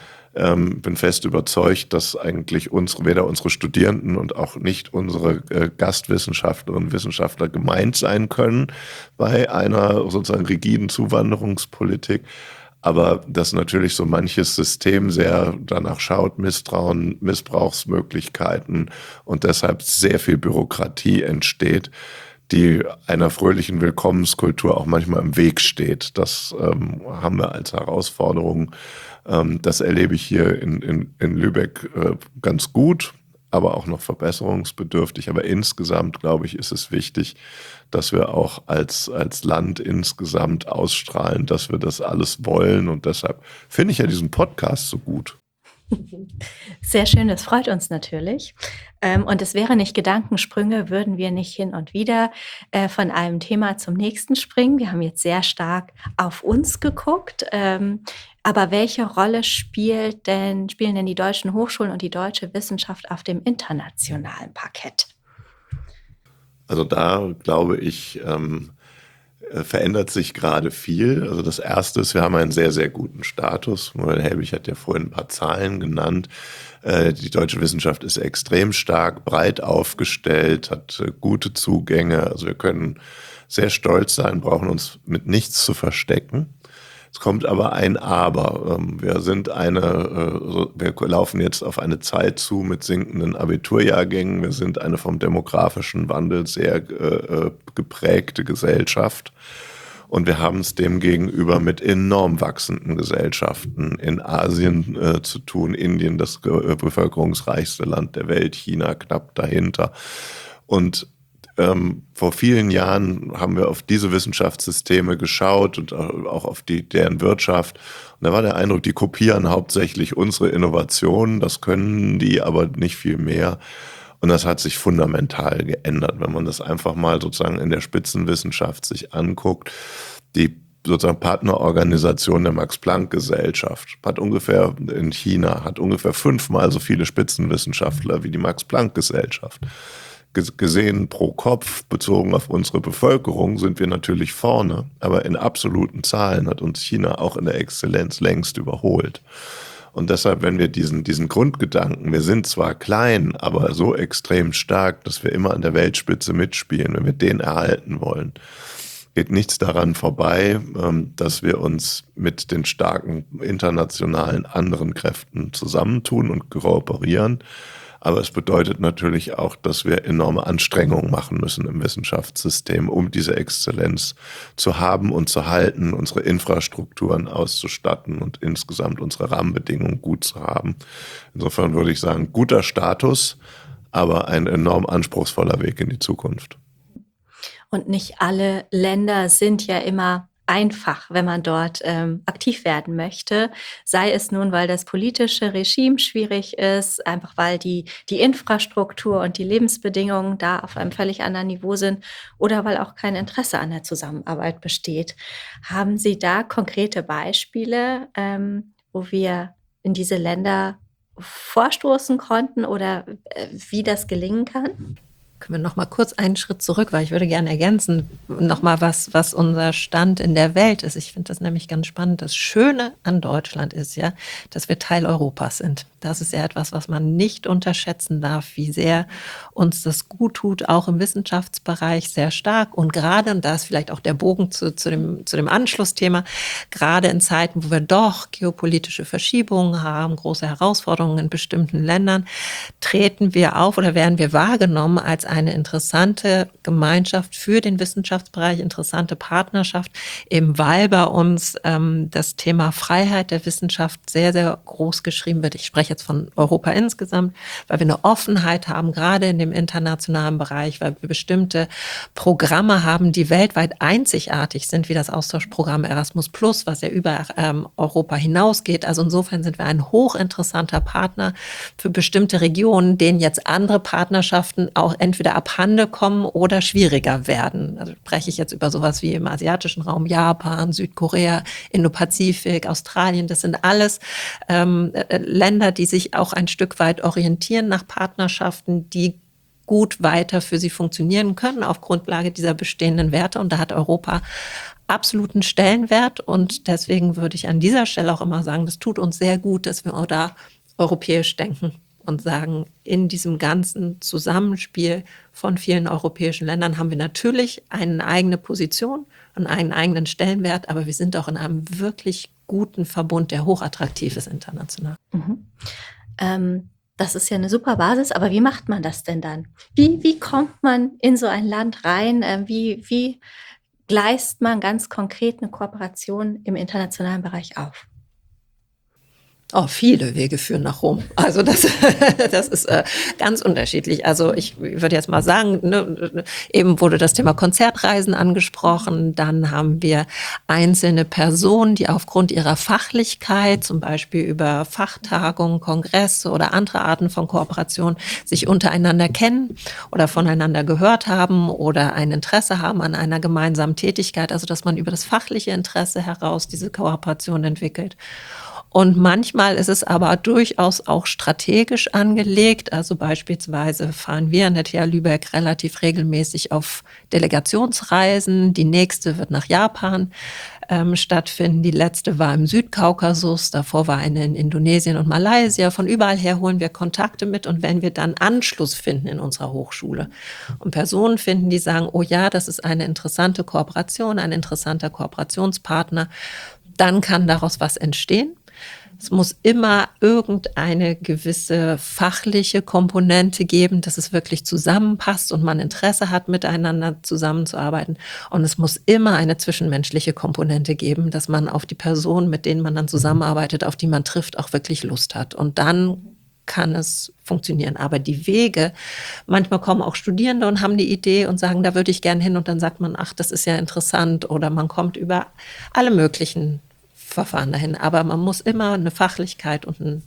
Ähm, bin fest überzeugt, dass eigentlich unsere, weder unsere Studierenden und auch nicht unsere äh, Gastwissenschaftlerinnen und Wissenschaftler gemeint sein können bei einer sozusagen rigiden Zuwanderungspolitik. Aber dass natürlich so manches System sehr danach schaut, Misstrauen, Missbrauchsmöglichkeiten und deshalb sehr viel Bürokratie entsteht, die einer fröhlichen Willkommenskultur auch manchmal im Weg steht. Das ähm, haben wir als Herausforderung. Ähm, das erlebe ich hier in, in, in Lübeck äh, ganz gut, aber auch noch verbesserungsbedürftig. Aber insgesamt, glaube ich, ist es wichtig, dass wir auch als, als Land insgesamt ausstrahlen, dass wir das alles wollen. Und deshalb finde ich ja diesen Podcast so gut. Sehr schön, das freut uns natürlich. Ähm, und es wäre nicht Gedankensprünge, würden wir nicht hin und wieder äh, von einem Thema zum nächsten springen. Wir haben jetzt sehr stark auf uns geguckt. Ähm, aber welche Rolle spielt denn, spielen denn die deutschen Hochschulen und die deutsche Wissenschaft auf dem internationalen Parkett? Also da glaube ich, ähm, verändert sich gerade viel. Also das Erste ist, wir haben einen sehr, sehr guten Status. Manuel Helbig hat ja vorhin ein paar Zahlen genannt. Die deutsche Wissenschaft ist extrem stark, breit aufgestellt, hat gute Zugänge. Also wir können sehr stolz sein, brauchen uns mit nichts zu verstecken. Es kommt aber ein Aber. Wir sind eine, wir laufen jetzt auf eine Zeit zu mit sinkenden Abiturjahrgängen. Wir sind eine vom demografischen Wandel sehr geprägte Gesellschaft. Und wir haben es demgegenüber mit enorm wachsenden Gesellschaften in Asien äh, zu tun. Indien, das äh, bevölkerungsreichste Land der Welt, China knapp dahinter. Und Ähm, vor vielen Jahren haben wir auf diese Wissenschaftssysteme geschaut und auch auf die, deren Wirtschaft. Und da war der Eindruck, die kopieren hauptsächlich unsere Innovationen. Das können die aber nicht viel mehr. Und das hat sich fundamental geändert, wenn man das einfach mal sozusagen in der Spitzenwissenschaft sich anguckt. Die sozusagen Partnerorganisation der Max-Planck-Gesellschaft hat ungefähr in China, hat ungefähr fünfmal so viele Spitzenwissenschaftler wie die Max-Planck-Gesellschaft. Gesehen pro Kopf, bezogen auf unsere Bevölkerung, sind wir natürlich vorne. Aber in absoluten Zahlen hat uns China auch in der Exzellenz längst überholt. Und deshalb, wenn wir diesen, diesen Grundgedanken, wir sind zwar klein, aber so extrem stark, dass wir immer an der Weltspitze mitspielen, wenn wir den erhalten wollen, geht nichts daran vorbei, dass wir uns mit den starken internationalen anderen Kräften zusammentun und kooperieren. Aber es bedeutet natürlich auch, dass wir enorme Anstrengungen machen müssen im Wissenschaftssystem, um diese Exzellenz zu haben und zu halten, unsere Infrastrukturen auszustatten und insgesamt unsere Rahmenbedingungen gut zu haben. Insofern würde ich sagen, guter Status, aber ein enorm anspruchsvoller Weg in die Zukunft. Und nicht alle Länder sind ja immer einfach, wenn man dort ähm, aktiv werden möchte. Sei es nun, weil das politische Regime schwierig ist, einfach weil die, die Infrastruktur und die Lebensbedingungen da auf einem völlig anderen Niveau sind oder weil auch kein Interesse an der Zusammenarbeit besteht. Haben Sie da konkrete Beispiele, ähm, wo wir in diese Länder vorstoßen konnten oder äh, wie das gelingen kann? Können wir noch mal kurz einen Schritt zurück, weil ich würde gerne ergänzen, noch mal was, was unser Stand in der Welt ist. Ich finde das nämlich ganz spannend. Das Schöne an Deutschland ist ja, dass wir Teil Europas sind. Das ist ja etwas, was man nicht unterschätzen darf, wie sehr uns das gut tut, auch im Wissenschaftsbereich sehr stark. Und gerade, und da ist vielleicht auch der Bogen zu, zu, dem, zu dem Anschlussthema, gerade in Zeiten, wo wir doch geopolitische Verschiebungen haben, große Herausforderungen in bestimmten Ländern, treten wir auf oder werden wir wahrgenommen als eine interessante Gemeinschaft für den Wissenschaftsbereich, interessante Partnerschaft, eben weil bei uns ähm, das Thema Freiheit der Wissenschaft sehr, sehr groß geschrieben wird. Ich spreche jetzt von Europa insgesamt, weil wir eine Offenheit haben, gerade in dem internationalen Bereich, weil wir bestimmte Programme haben, die weltweit einzigartig sind, wie das Austauschprogramm Erasmus Plus, was ja über ähm, Europa hinausgeht. Also insofern sind wir ein hochinteressanter Partner für bestimmte Regionen, denen jetzt andere Partnerschaften auch entweder abhanden kommen oder schwieriger werden. Also spreche ich jetzt über sowas wie im asiatischen Raum, Japan, Südkorea, Indopazifik, Australien. Das sind alles ähm, Länder, die sich auch ein Stück weit orientieren nach Partnerschaften, die gut weiter für sie funktionieren können auf Grundlage dieser bestehenden Werte. Und da hat Europa absoluten Stellenwert. Und deswegen würde ich an dieser Stelle auch immer sagen, das tut uns sehr gut, dass wir auch da europäisch denken und sagen, in diesem ganzen Zusammenspiel von vielen europäischen Ländern haben wir natürlich eine eigene Position und einen eigenen Stellenwert, aber wir sind auch in einem wirklich guten Verbund, der hochattraktiv ist international. Mhm. Ähm, das ist ja eine super Basis, aber wie macht man das denn dann? Wie, wie kommt man in so ein Land rein? Ähm, wie, wie gleist man ganz konkret eine Kooperation im internationalen Bereich auf? Oh, viele Wege führen nach Rom. Also das, das ist äh, ganz unterschiedlich. Also ich würde jetzt mal sagen, ne, eben wurde das Thema Konzertreisen angesprochen. Dann haben wir einzelne Personen, die aufgrund ihrer Fachlichkeit, zum Beispiel über Fachtagungen, Kongresse oder andere Arten von Kooperation, sich untereinander kennen oder voneinander gehört haben oder ein Interesse haben an einer gemeinsamen Tätigkeit. Also dass man über das fachliche Interesse heraus diese Kooperation entwickelt. Und manchmal ist es aber durchaus auch strategisch angelegt. Also beispielsweise fahren wir an der T H Lübeck relativ regelmäßig auf Delegationsreisen. Die nächste wird nach Japan ähm, stattfinden. Die letzte war im Südkaukasus. Davor war eine in Indonesien und Malaysia. Von überall her holen wir Kontakte mit. Und wenn wir dann Anschluss finden in unserer Hochschule und Personen finden, die sagen, oh ja, das ist eine interessante Kooperation, ein interessanter Kooperationspartner, dann kann daraus was entstehen. Es muss immer irgendeine gewisse fachliche Komponente geben, dass es wirklich zusammenpasst und man Interesse hat, miteinander zusammenzuarbeiten. Und es muss immer eine zwischenmenschliche Komponente geben, dass man auf die Personen, mit denen man dann zusammenarbeitet, auf die man trifft, auch wirklich Lust hat. Und dann kann es funktionieren. Aber die Wege, manchmal kommen auch Studierende und haben die Idee und sagen, da würde ich gern hin. Und dann sagt man, ach, das ist ja interessant. Oder man kommt über alle möglichen Verfahren dahin. Aber man muss immer eine Fachlichkeit und, ein,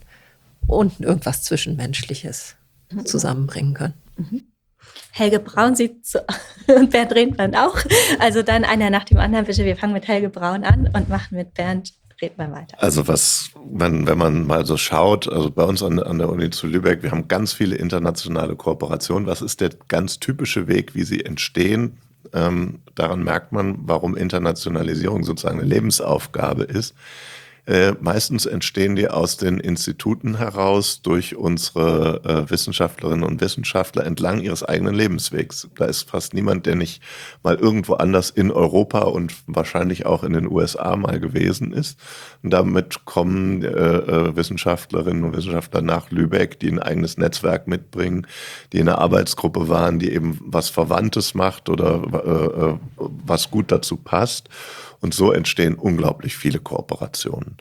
und irgendwas Zwischenmenschliches zusammenbringen können. Mhm. Helge Braun sieht so, und Bernd Redmann auch. Also dann einer nach dem anderen, bitte. Wir fangen mit Helge Braun an und machen mit Bernd Redmann weiter. Also was man, wenn man mal so schaut, also bei uns an, an der Uni zu Lübeck, wir haben ganz viele internationale Kooperationen. Was ist der ganz typische Weg, wie sie entstehen? Ähm, daran merkt man, warum Internationalisierung sozusagen eine Lebensaufgabe ist. Äh, meistens entstehen die aus den Instituten heraus durch unsere äh, Wissenschaftlerinnen und Wissenschaftler entlang ihres eigenen Lebenswegs. Da ist fast niemand, der nicht mal irgendwo anders in Europa und wahrscheinlich auch in den U S A mal gewesen ist. Und damit kommen äh, äh, Wissenschaftlerinnen und Wissenschaftler nach Lübeck, die ein eigenes Netzwerk mitbringen, die in einer Arbeitsgruppe waren, die eben was Verwandtes macht oder äh, äh, was gut dazu passt. Und so entstehen unglaublich viele Kooperationen.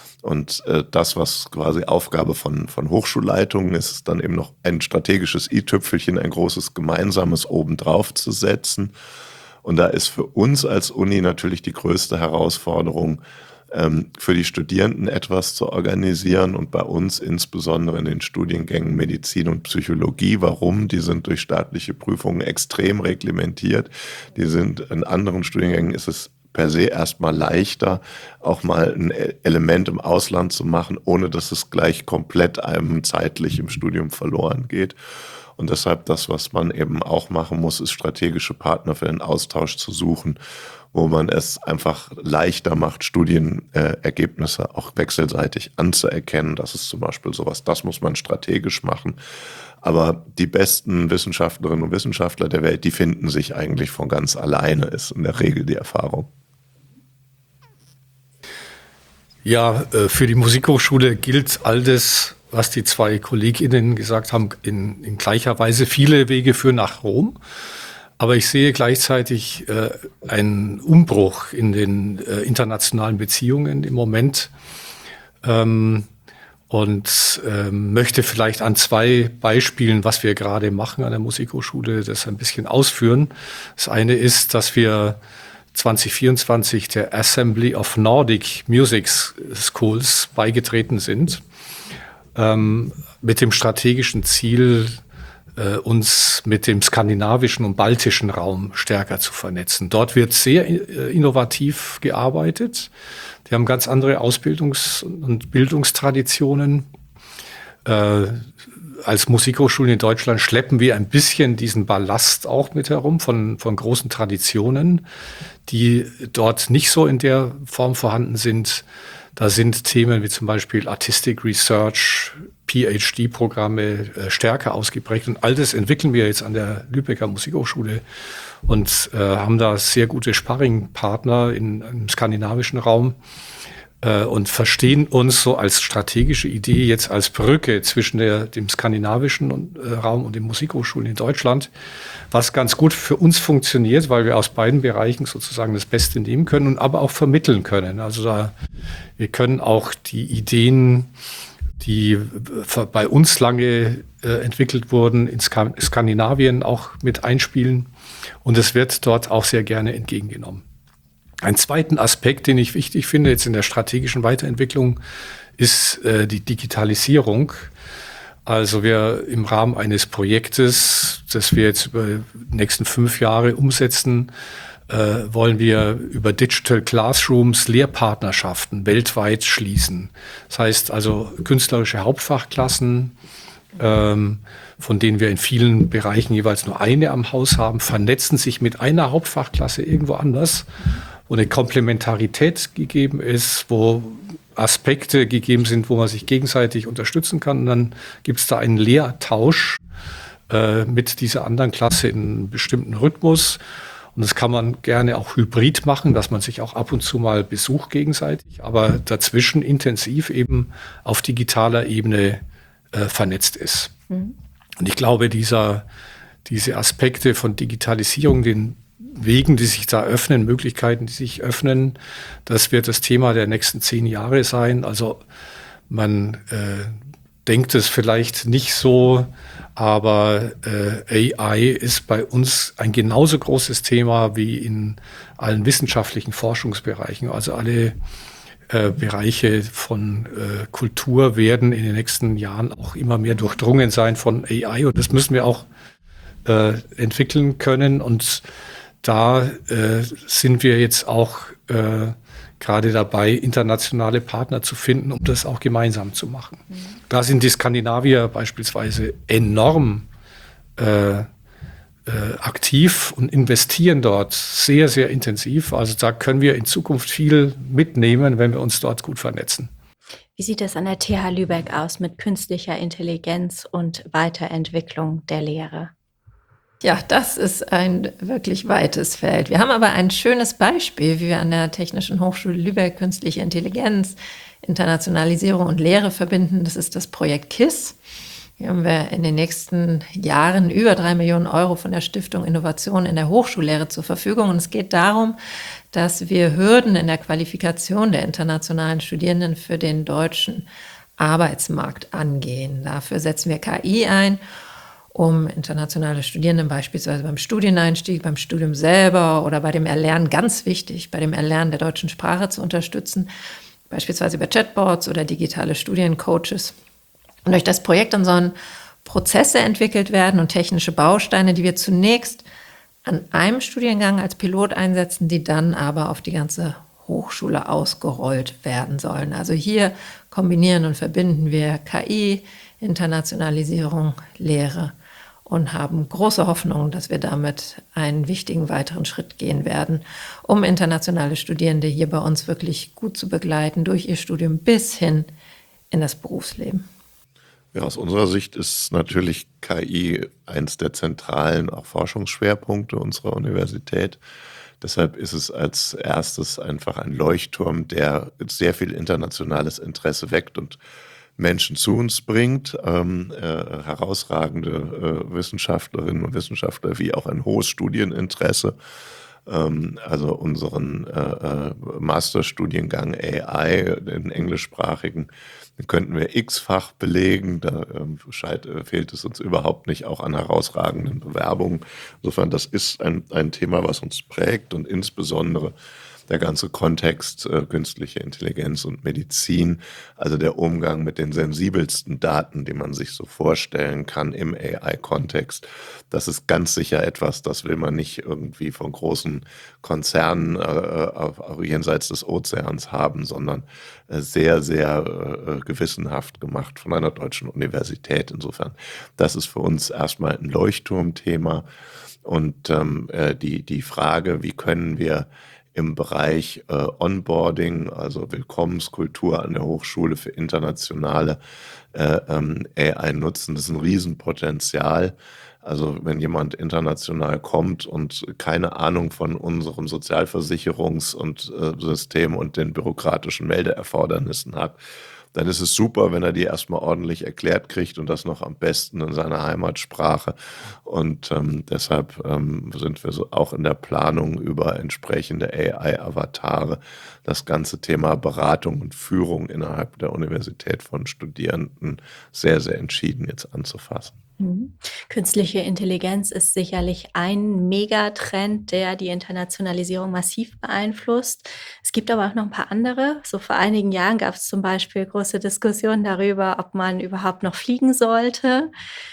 Und äh, das, was quasi Aufgabe von, von Hochschulleitungen ist, ist dann eben noch ein strategisches i-Tüpfelchen, ein großes Gemeinsames obendrauf zu setzen. Und da ist für uns als Uni natürlich die größte Herausforderung, für die Studierenden etwas zu organisieren und bei uns insbesondere in den Studiengängen Medizin und Psychologie. Warum? Die sind durch staatliche Prüfungen extrem reglementiert. Die sind in anderen Studiengängen ist es per se erstmal leichter, auch mal ein Element im Ausland zu machen, ohne dass es gleich komplett einem zeitlich im Studium verloren geht. Und deshalb das, was man eben auch machen muss, ist strategische Partner für den Austausch zu suchen, wo man es einfach leichter macht, Studienergebnisse äh, auch wechselseitig anzuerkennen. Das ist zum Beispiel sowas, das muss man strategisch machen. Aber die besten Wissenschaftlerinnen und Wissenschaftler der Welt, die finden sich eigentlich von ganz alleine, ist in der Regel die Erfahrung. Ja, für die Musikhochschule gilt all das, was die zwei KollegInnen gesagt haben, in, in gleicher Weise. Viele Wege führen nach Rom. Aber ich sehe gleichzeitig äh, einen Umbruch in den äh, internationalen Beziehungen im Moment ähm, und ähm, möchte vielleicht an zwei Beispielen, was wir gerade machen an der Musikhochschule, das ein bisschen ausführen. Das eine ist, dass wir zwanzig vierundzwanzig der Assembly of Nordic Music Schools beigetreten sind, ähm, mit dem strategischen Ziel, äh, uns mit dem skandinavischen und baltischen Raum stärker zu vernetzen. Dort wird sehr äh, innovativ gearbeitet. Die haben ganz andere Ausbildungs- und Bildungstraditionen. Äh, als Musikhochschulen in Deutschland schleppen wir ein bisschen diesen Ballast auch mit herum von, von großen Traditionen, die dort nicht so in der Form vorhanden sind. Da sind Themen wie zum Beispiel Artistic Research, P H D-Programme äh, stärker ausgeprägt. Und all das entwickeln wir jetzt an der Lübecker Musikhochschule und äh, haben da sehr gute Sparringpartner in, im skandinavischen Raum äh, und verstehen uns so als strategische Idee jetzt als Brücke zwischen der, dem skandinavischen und, äh, Raum und den Musikhochschulen in Deutschland, was ganz gut für uns funktioniert, weil wir aus beiden Bereichen sozusagen das Beste nehmen können und aber auch vermitteln können. Also da, wir können auch die Ideen, die bei uns lange äh, entwickelt wurden, in Ska- Skandinavien auch mit einspielen. Und es wird dort auch sehr gerne entgegengenommen. Ein zweiten Aspekt, den ich wichtig finde, jetzt in der strategischen Weiterentwicklung, ist äh, die Digitalisierung. Also wir im Rahmen eines Projektes, das wir jetzt über die nächsten fünf Jahre umsetzen, äh, wollen wir über Digital Classrooms Lehrpartnerschaften weltweit schließen. Das heißt also künstlerische Hauptfachklassen, ähm, von denen wir in vielen Bereichen jeweils nur eine am Haus haben, vernetzen sich mit einer Hauptfachklasse irgendwo anders, wo eine Komplementarität gegeben ist, wo Aspekte gegeben sind, wo man sich gegenseitig unterstützen kann. Und dann gibt es da einen Lehrtausch äh, mit dieser anderen Klasse in einem bestimmten Rhythmus. Und das kann man gerne auch hybrid machen, dass man sich auch ab und zu mal besucht gegenseitig, aber dazwischen intensiv eben auf digitaler Ebene äh, vernetzt ist. Mhm. Und ich glaube, dieser, diese Aspekte von Digitalisierung, den Wegen, die sich da öffnen, Möglichkeiten, die sich öffnen, das wird das Thema der nächsten zehn Jahre sein. Also man äh, denkt es vielleicht nicht so, aber äh, A I ist bei uns ein genauso großes Thema wie in allen wissenschaftlichen Forschungsbereichen. Also alle äh, Bereiche von äh, Kultur werden in den nächsten Jahren auch immer mehr durchdrungen sein von A I. Und das müssen wir auch äh, entwickeln können. Und da äh, sind wir jetzt auch äh, gerade dabei, internationale Partner zu finden, um das auch gemeinsam zu machen. Mhm. Da sind die Skandinavier beispielsweise enorm äh, äh, aktiv und investieren dort sehr, sehr intensiv. Also da können wir in Zukunft viel mitnehmen, wenn wir uns dort gut vernetzen. Wie sieht es an der T H Lübeck aus mit künstlicher Intelligenz und Weiterentwicklung der Lehre? Ja, das ist ein wirklich weites Feld. Wir haben aber ein schönes Beispiel, wie wir an der Technischen Hochschule Lübeck künstliche Intelligenz, Internationalisierung und Lehre verbinden. Das ist das Projekt KISS. Hier haben wir in den nächsten Jahren über drei Millionen Euro von der Stiftung Innovation in der Hochschullehre zur Verfügung. Und es geht darum, dass wir Hürden in der Qualifikation der internationalen Studierenden für den deutschen Arbeitsmarkt angehen. Dafür setzen wir K I ein. um internationale Studierende beispielsweise beim Studieneinstieg, beim Studium selber oder bei dem Erlernen, ganz wichtig, bei dem Erlernen der deutschen Sprache zu unterstützen, beispielsweise über Chatbots oder digitale Studiencoaches. Und durch das Projekt dann sollen Prozesse entwickelt werden und technische Bausteine, die wir zunächst an einem Studiengang als Pilot einsetzen, die dann aber auf die ganze Hochschule ausgerollt werden sollen. Also hier kombinieren und verbinden wir K I, Internationalisierung, Lehre und haben große Hoffnung, dass wir damit einen wichtigen weiteren Schritt gehen werden, um internationale Studierende hier bei uns wirklich gut zu begleiten durch ihr Studium bis hin in das Berufsleben. Ja, aus unserer Sicht ist natürlich K I eins der zentralen auch Forschungsschwerpunkte unserer Universität. Deshalb ist es als erstes einfach ein Leuchtturm, der sehr viel internationales Interesse weckt und Menschen zu uns bringt, ähm, äh, herausragende äh, Wissenschaftlerinnen und Wissenschaftler, wie auch ein hohes Studieninteresse. Ähm, also unseren äh, Masterstudiengang A I, den englischsprachigen, den könnten wir x-fach belegen. Da ähm, scheit, äh, fehlt es uns überhaupt nicht auch an herausragenden Bewerbungen. Insofern, das ist ein, ein Thema, was uns prägt und insbesondere der ganze Kontext äh, künstliche Intelligenz und Medizin, also der Umgang mit den sensibelsten Daten, die man sich so vorstellen kann im A I-Kontext. Das ist ganz sicher etwas, das will man nicht irgendwie von großen Konzernen äh, auf, auf jenseits des Ozeans haben, sondern äh, sehr, sehr äh, gewissenhaft gemacht von einer deutschen Universität. Insofern, das ist für uns erstmal ein Leuchtturmthema. Und ähm, äh, die, die Frage, wie können wir im Bereich äh, Onboarding, also Willkommenskultur an der Hochschule für internationale äh, ähm, A I nutzen, das ist ein Riesenpotenzial. Also wenn jemand international kommt und keine Ahnung von unserem Sozialversicherungs- und äh, System und den bürokratischen Meldeerfordernissen hat, dann ist es super, wenn er die erstmal ordentlich erklärt kriegt und das noch am besten in seiner Heimatsprache. Und ähm, deshalb ähm, sind wir so auch in der Planung über entsprechende A I-Avatare das ganze Thema Beratung und Führung innerhalb der Universität von Studierenden sehr, sehr entschieden jetzt anzufassen. Künstliche Intelligenz ist sicherlich ein Megatrend, der die Internationalisierung massiv beeinflusst. Es gibt aber auch noch ein paar andere. So vor einigen Jahren gab es zum Beispiel große Diskussionen darüber, ob man überhaupt noch fliegen sollte.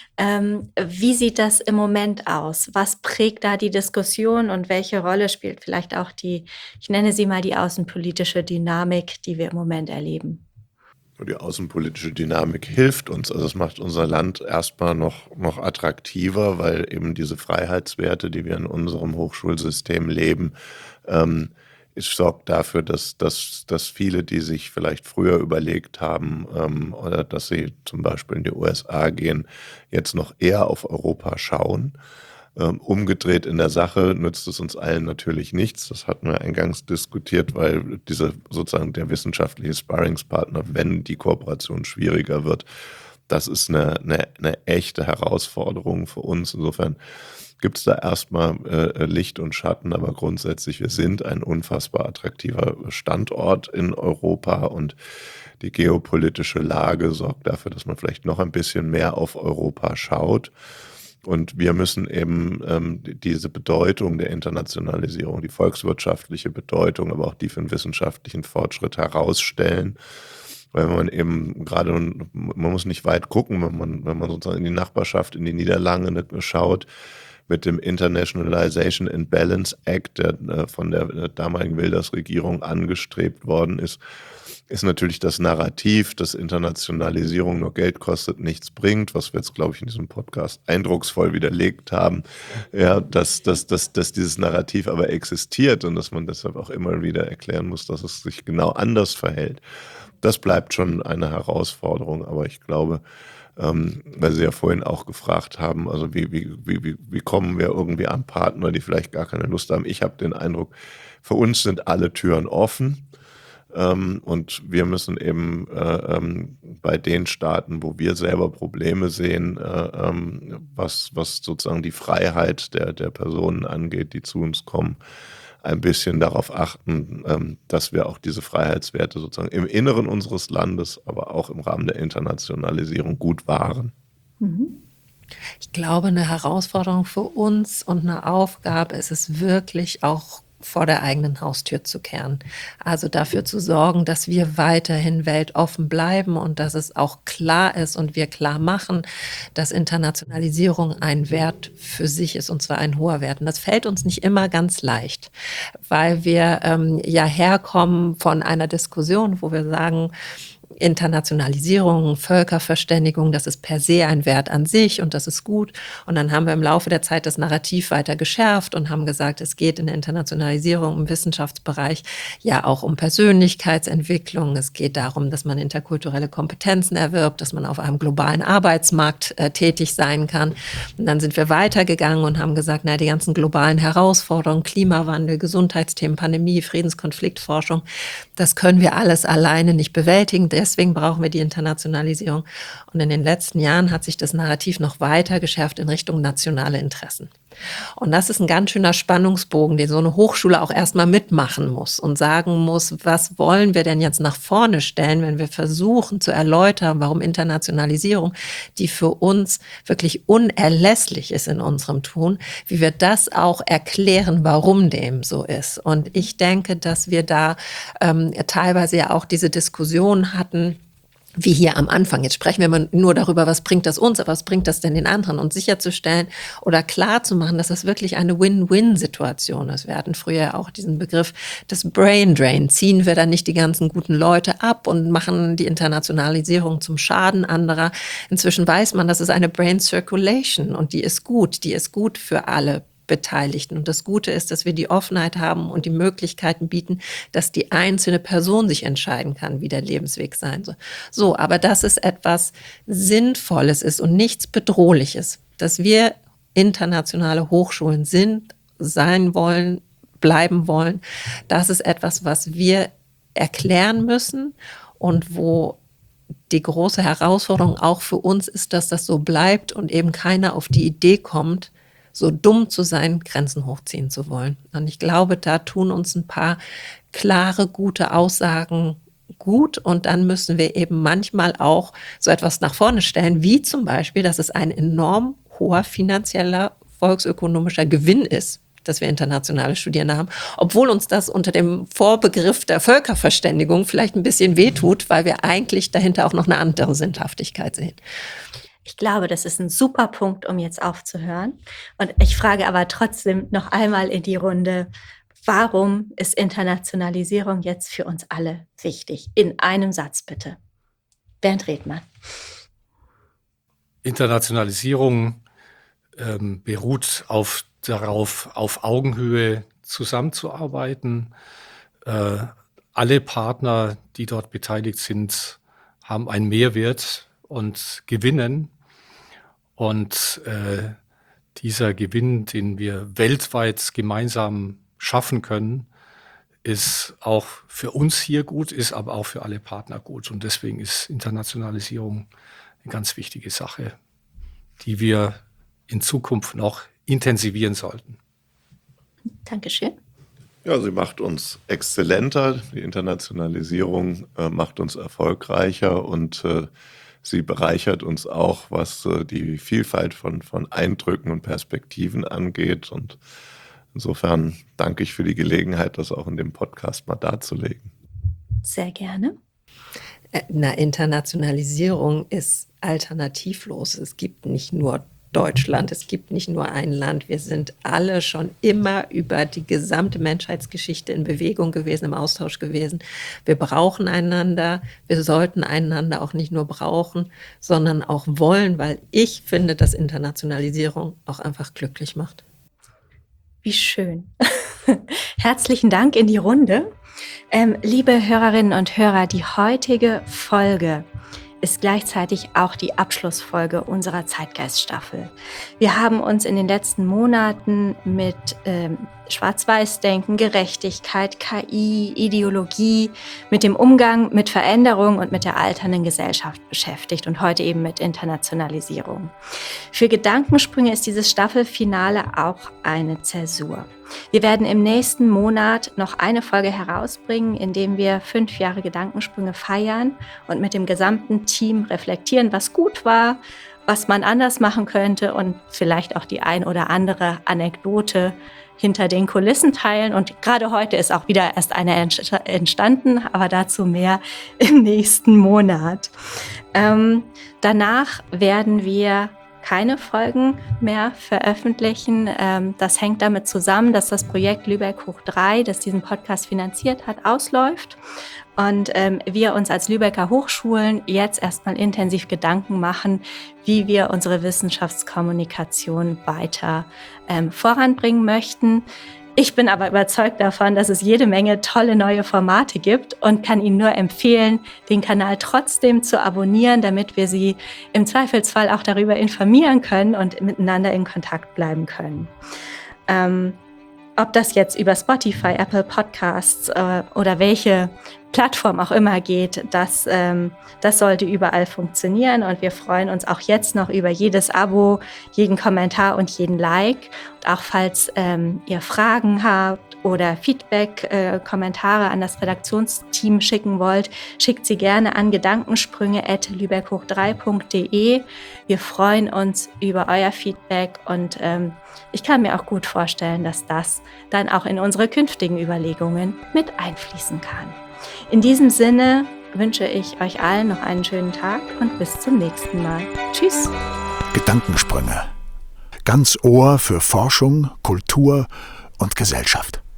Ähm, wie sieht das im Moment aus? Was prägt da die Diskussion und welche Rolle spielt vielleicht auch die, ich nenne sie mal die außenpolitische Dynamik, die wir im Moment erleben? Die außenpolitische Dynamik hilft uns. Also es macht unser Land erstmal noch, noch attraktiver, weil eben diese Freiheitswerte, die wir in unserem Hochschulsystem leben, ähm, es sorgt dafür, dass, dass, dass viele, die sich vielleicht früher überlegt haben, ähm, oder dass sie zum Beispiel in die U S A gehen, jetzt noch eher auf Europa schauen. Ähm, umgedreht in der Sache nützt es uns allen natürlich nichts. Das hatten wir eingangs diskutiert, weil diese sozusagen der wissenschaftliche Sparringspartner, wenn die Kooperation schwieriger wird, das ist eine, eine, eine echte Herausforderung für uns. Insofern gibt es da erstmal äh, Licht und Schatten, aber grundsätzlich, wir sind ein unfassbar attraktiver Standort in Europa und die geopolitische Lage sorgt dafür, dass man vielleicht noch ein bisschen mehr auf Europa schaut. Und wir müssen eben ähm, diese Bedeutung der Internationalisierung, die volkswirtschaftliche Bedeutung, aber auch die für den wissenschaftlichen Fortschritt herausstellen. Weil man eben gerade, man muss nicht weit gucken, wenn man, wenn man sozusagen in die Nachbarschaft, in die Niederlande schaut, mit dem Internationalization and Balance Act, der äh, von der, der damaligen Wilders-Regierung angestrebt worden ist, ist natürlich das Narrativ, dass Internationalisierung nur Geld kostet, nichts bringt, was wir jetzt, glaube ich, in diesem Podcast eindrucksvoll widerlegt haben, ja, dass, dass, dass, dass dieses Narrativ aber existiert und dass man deshalb auch immer wieder erklären muss, dass es sich genau anders verhält. Das bleibt schon eine Herausforderung, aber ich glaube, ähm, weil Sie ja vorhin auch gefragt haben, also wie, wie, wie, wie kommen wir irgendwie an Partner, die vielleicht gar keine Lust haben. Ich habe den Eindruck, für uns sind alle Türen offen. Ähm, und wir müssen eben äh, ähm, bei den Staaten, wo wir selber Probleme sehen, äh, ähm, was, was sozusagen die Freiheit der, der Personen angeht, die zu uns kommen, ein bisschen darauf achten, ähm, dass wir auch diese Freiheitswerte sozusagen im Inneren unseres Landes, aber auch im Rahmen der Internationalisierung gut wahren. Mhm. Ich Ich glaube, eine Herausforderung für uns und eine Aufgabe ist es wirklich auch vor der eigenen Haustür zu kehren. Also dafür zu sorgen, dass wir weiterhin weltoffen bleiben und dass es auch klar ist und wir klar machen, dass Internationalisierung ein Wert für sich ist, und zwar ein hoher Wert. Und das fällt uns nicht immer ganz leicht, weil wir ähm, ja herkommen von einer Diskussion, wo wir sagen, Internationalisierung, Völkerverständigung, das ist per se ein Wert an sich und das ist gut. Und dann haben wir im Laufe der Zeit das Narrativ weiter geschärft und haben gesagt, es geht in der Internationalisierung im Wissenschaftsbereich ja auch um Persönlichkeitsentwicklung. Es geht darum, dass man interkulturelle Kompetenzen erwirbt, dass man auf einem globalen Arbeitsmarkt äh, tätig sein kann. Und dann sind wir weitergegangen und haben gesagt, na, die ganzen globalen Herausforderungen, Klimawandel, Gesundheitsthemen, Pandemie, Friedenskonfliktforschung, das können wir alles alleine nicht bewältigen. Deswegen brauchen wir die Internationalisierung. Und in den letzten Jahren hat sich das Narrativ noch weiter geschärft in Richtung nationale Interessen. Und das ist ein ganz schöner Spannungsbogen, den so eine Hochschule auch erstmal mitmachen muss und sagen muss, was wollen wir denn jetzt nach vorne stellen, wenn wir versuchen zu erläutern, warum Internationalisierung, die für uns wirklich unerlässlich ist in unserem Tun, wie wir das auch erklären, warum dem so ist. Und ich denke, dass wir da ähm, teilweise ja auch diese Diskussion hatten, wie hier am Anfang. Jetzt sprechen wir mal nur darüber, was bringt das uns, aber was bringt das denn den anderen? Und sicherzustellen oder klarzumachen, dass das wirklich eine Win-Win-Situation ist. Wir hatten früher auch diesen Begriff des Brain Drain. Ziehen wir dann nicht die ganzen guten Leute ab und machen die Internationalisierung zum Schaden anderer? Inzwischen weiß man, das ist eine Brain Circulation und die ist gut. Die ist gut für alle Beteiligten. Und das Gute ist, dass wir die Offenheit haben und die Möglichkeiten bieten, dass die einzelne Person sich entscheiden kann, wie der Lebensweg sein soll. So, aber dass es etwas Sinnvolles ist und nichts Bedrohliches, dass wir internationale Hochschulen sind, sein wollen, bleiben wollen, das ist etwas, was wir erklären müssen und wo die große Herausforderung auch für uns ist, dass das so bleibt und eben keiner auf die Idee kommt, so dumm zu sein, Grenzen hochziehen zu wollen. Und ich glaube, da tun uns ein paar klare, gute Aussagen gut. Und dann müssen wir eben manchmal auch so etwas nach vorne stellen, wie zum Beispiel, dass es ein enorm hoher finanzieller, volksökonomischer Gewinn ist, dass wir internationale Studierende haben, obwohl uns das unter dem Vorbegriff der Völkerverständigung vielleicht ein bisschen wehtut, weil wir eigentlich dahinter auch noch eine andere Sinnhaftigkeit sehen. Ich glaube, das ist ein super Punkt, um jetzt aufzuhören. Und ich frage aber trotzdem noch einmal in die Runde, warum ist Internationalisierung jetzt für uns alle wichtig? In einem Satz bitte. Bernd Redmann. Internationalisierung ähm, beruht auf, darauf, auf Augenhöhe zusammenzuarbeiten. Äh, alle Partner, die dort beteiligt sind, haben einen Mehrwert und gewinnen. Und äh, dieser Gewinn, den wir weltweit gemeinsam schaffen können, ist auch für uns hier gut, ist aber auch für alle Partner gut. Und deswegen ist Internationalisierung eine ganz wichtige Sache, die wir in Zukunft noch intensivieren sollten. Dankeschön. Ja, sie macht uns exzellenter. Die Internationalisierung äh, macht uns erfolgreicher und äh, sie bereichert uns auch, was äh, die Vielfalt von, von Eindrücken und Perspektiven angeht. Und insofern danke ich für die Gelegenheit, das auch in dem Podcast mal darzulegen. Sehr gerne. Na, Internationalisierung ist alternativlos. Es gibt nicht nur Deutschland, es gibt nicht nur ein Land. Wir sind alle schon immer über die gesamte Menschheitsgeschichte in Bewegung gewesen, im Austausch gewesen. Wir brauchen einander. Wir sollten einander auch nicht nur brauchen, sondern auch wollen, weil ich finde, dass Internationalisierung auch einfach glücklich macht. Wie schön. Herzlichen Dank in die Runde. Ähm, liebe Hörerinnen und Hörer, die heutige Folge ist gleichzeitig auch die Abschlussfolge unserer Zeitgeist-Staffel. Wir haben uns in den letzten Monaten mit ähm, Schwarz-Weiß-Denken, Gerechtigkeit, K I, Ideologie, mit dem Umgang mit Veränderung und mit der alternden Gesellschaft beschäftigt und heute eben mit Internationalisierung. Für Gedankensprünge ist dieses Staffelfinale auch eine Zäsur. Wir werden im nächsten Monat noch eine Folge herausbringen, in dem wir fünf Jahre Gedankensprünge feiern und mit dem gesamten Team reflektieren, was gut war was man anders machen könnte und vielleicht auch die ein oder andere Anekdote hinter den Kulissen teilen. Und gerade heute ist auch wieder erst eine entstanden, aber dazu mehr im nächsten Monat. Ähm, danach werden wir keine Folgen mehr veröffentlichen. Ähm, das hängt damit zusammen, dass das Projekt Lübeck hoch drei, das diesen Podcast finanziert hat, ausläuft. Und ähm, wir uns als Lübecker Hochschulen jetzt erstmal intensiv Gedanken machen, wie wir unsere Wissenschaftskommunikation weiter ähm, voranbringen möchten. Ich bin aber überzeugt davon, dass es jede Menge tolle neue Formate gibt und kann Ihnen nur empfehlen, den Kanal trotzdem zu abonnieren, damit wir Sie im Zweifelsfall auch darüber informieren können und miteinander in Kontakt bleiben können. Ähm, ob das jetzt über Spotify, Apple Podcasts äh, oder welche Plattform auch immer geht, das, ähm, das sollte überall funktionieren und wir freuen uns auch jetzt noch über jedes Abo, jeden Kommentar und jeden Like. Und auch falls ähm, ihr Fragen habt oder Feedback, äh, Kommentare an das Redaktionsteam schicken wollt, schickt sie gerne an gedankensprünge at lübeck hoch drei punkt de. Wir freuen uns über euer Feedback und ähm, ich kann mir auch gut vorstellen, dass das dann auch in unsere künftigen Überlegungen mit einfließen kann. In diesem Sinne wünsche ich euch allen noch einen schönen Tag und bis zum nächsten Mal. Tschüss. Gedankensprünge. Ganz Ohr für Forschung, Kultur und Gesellschaft.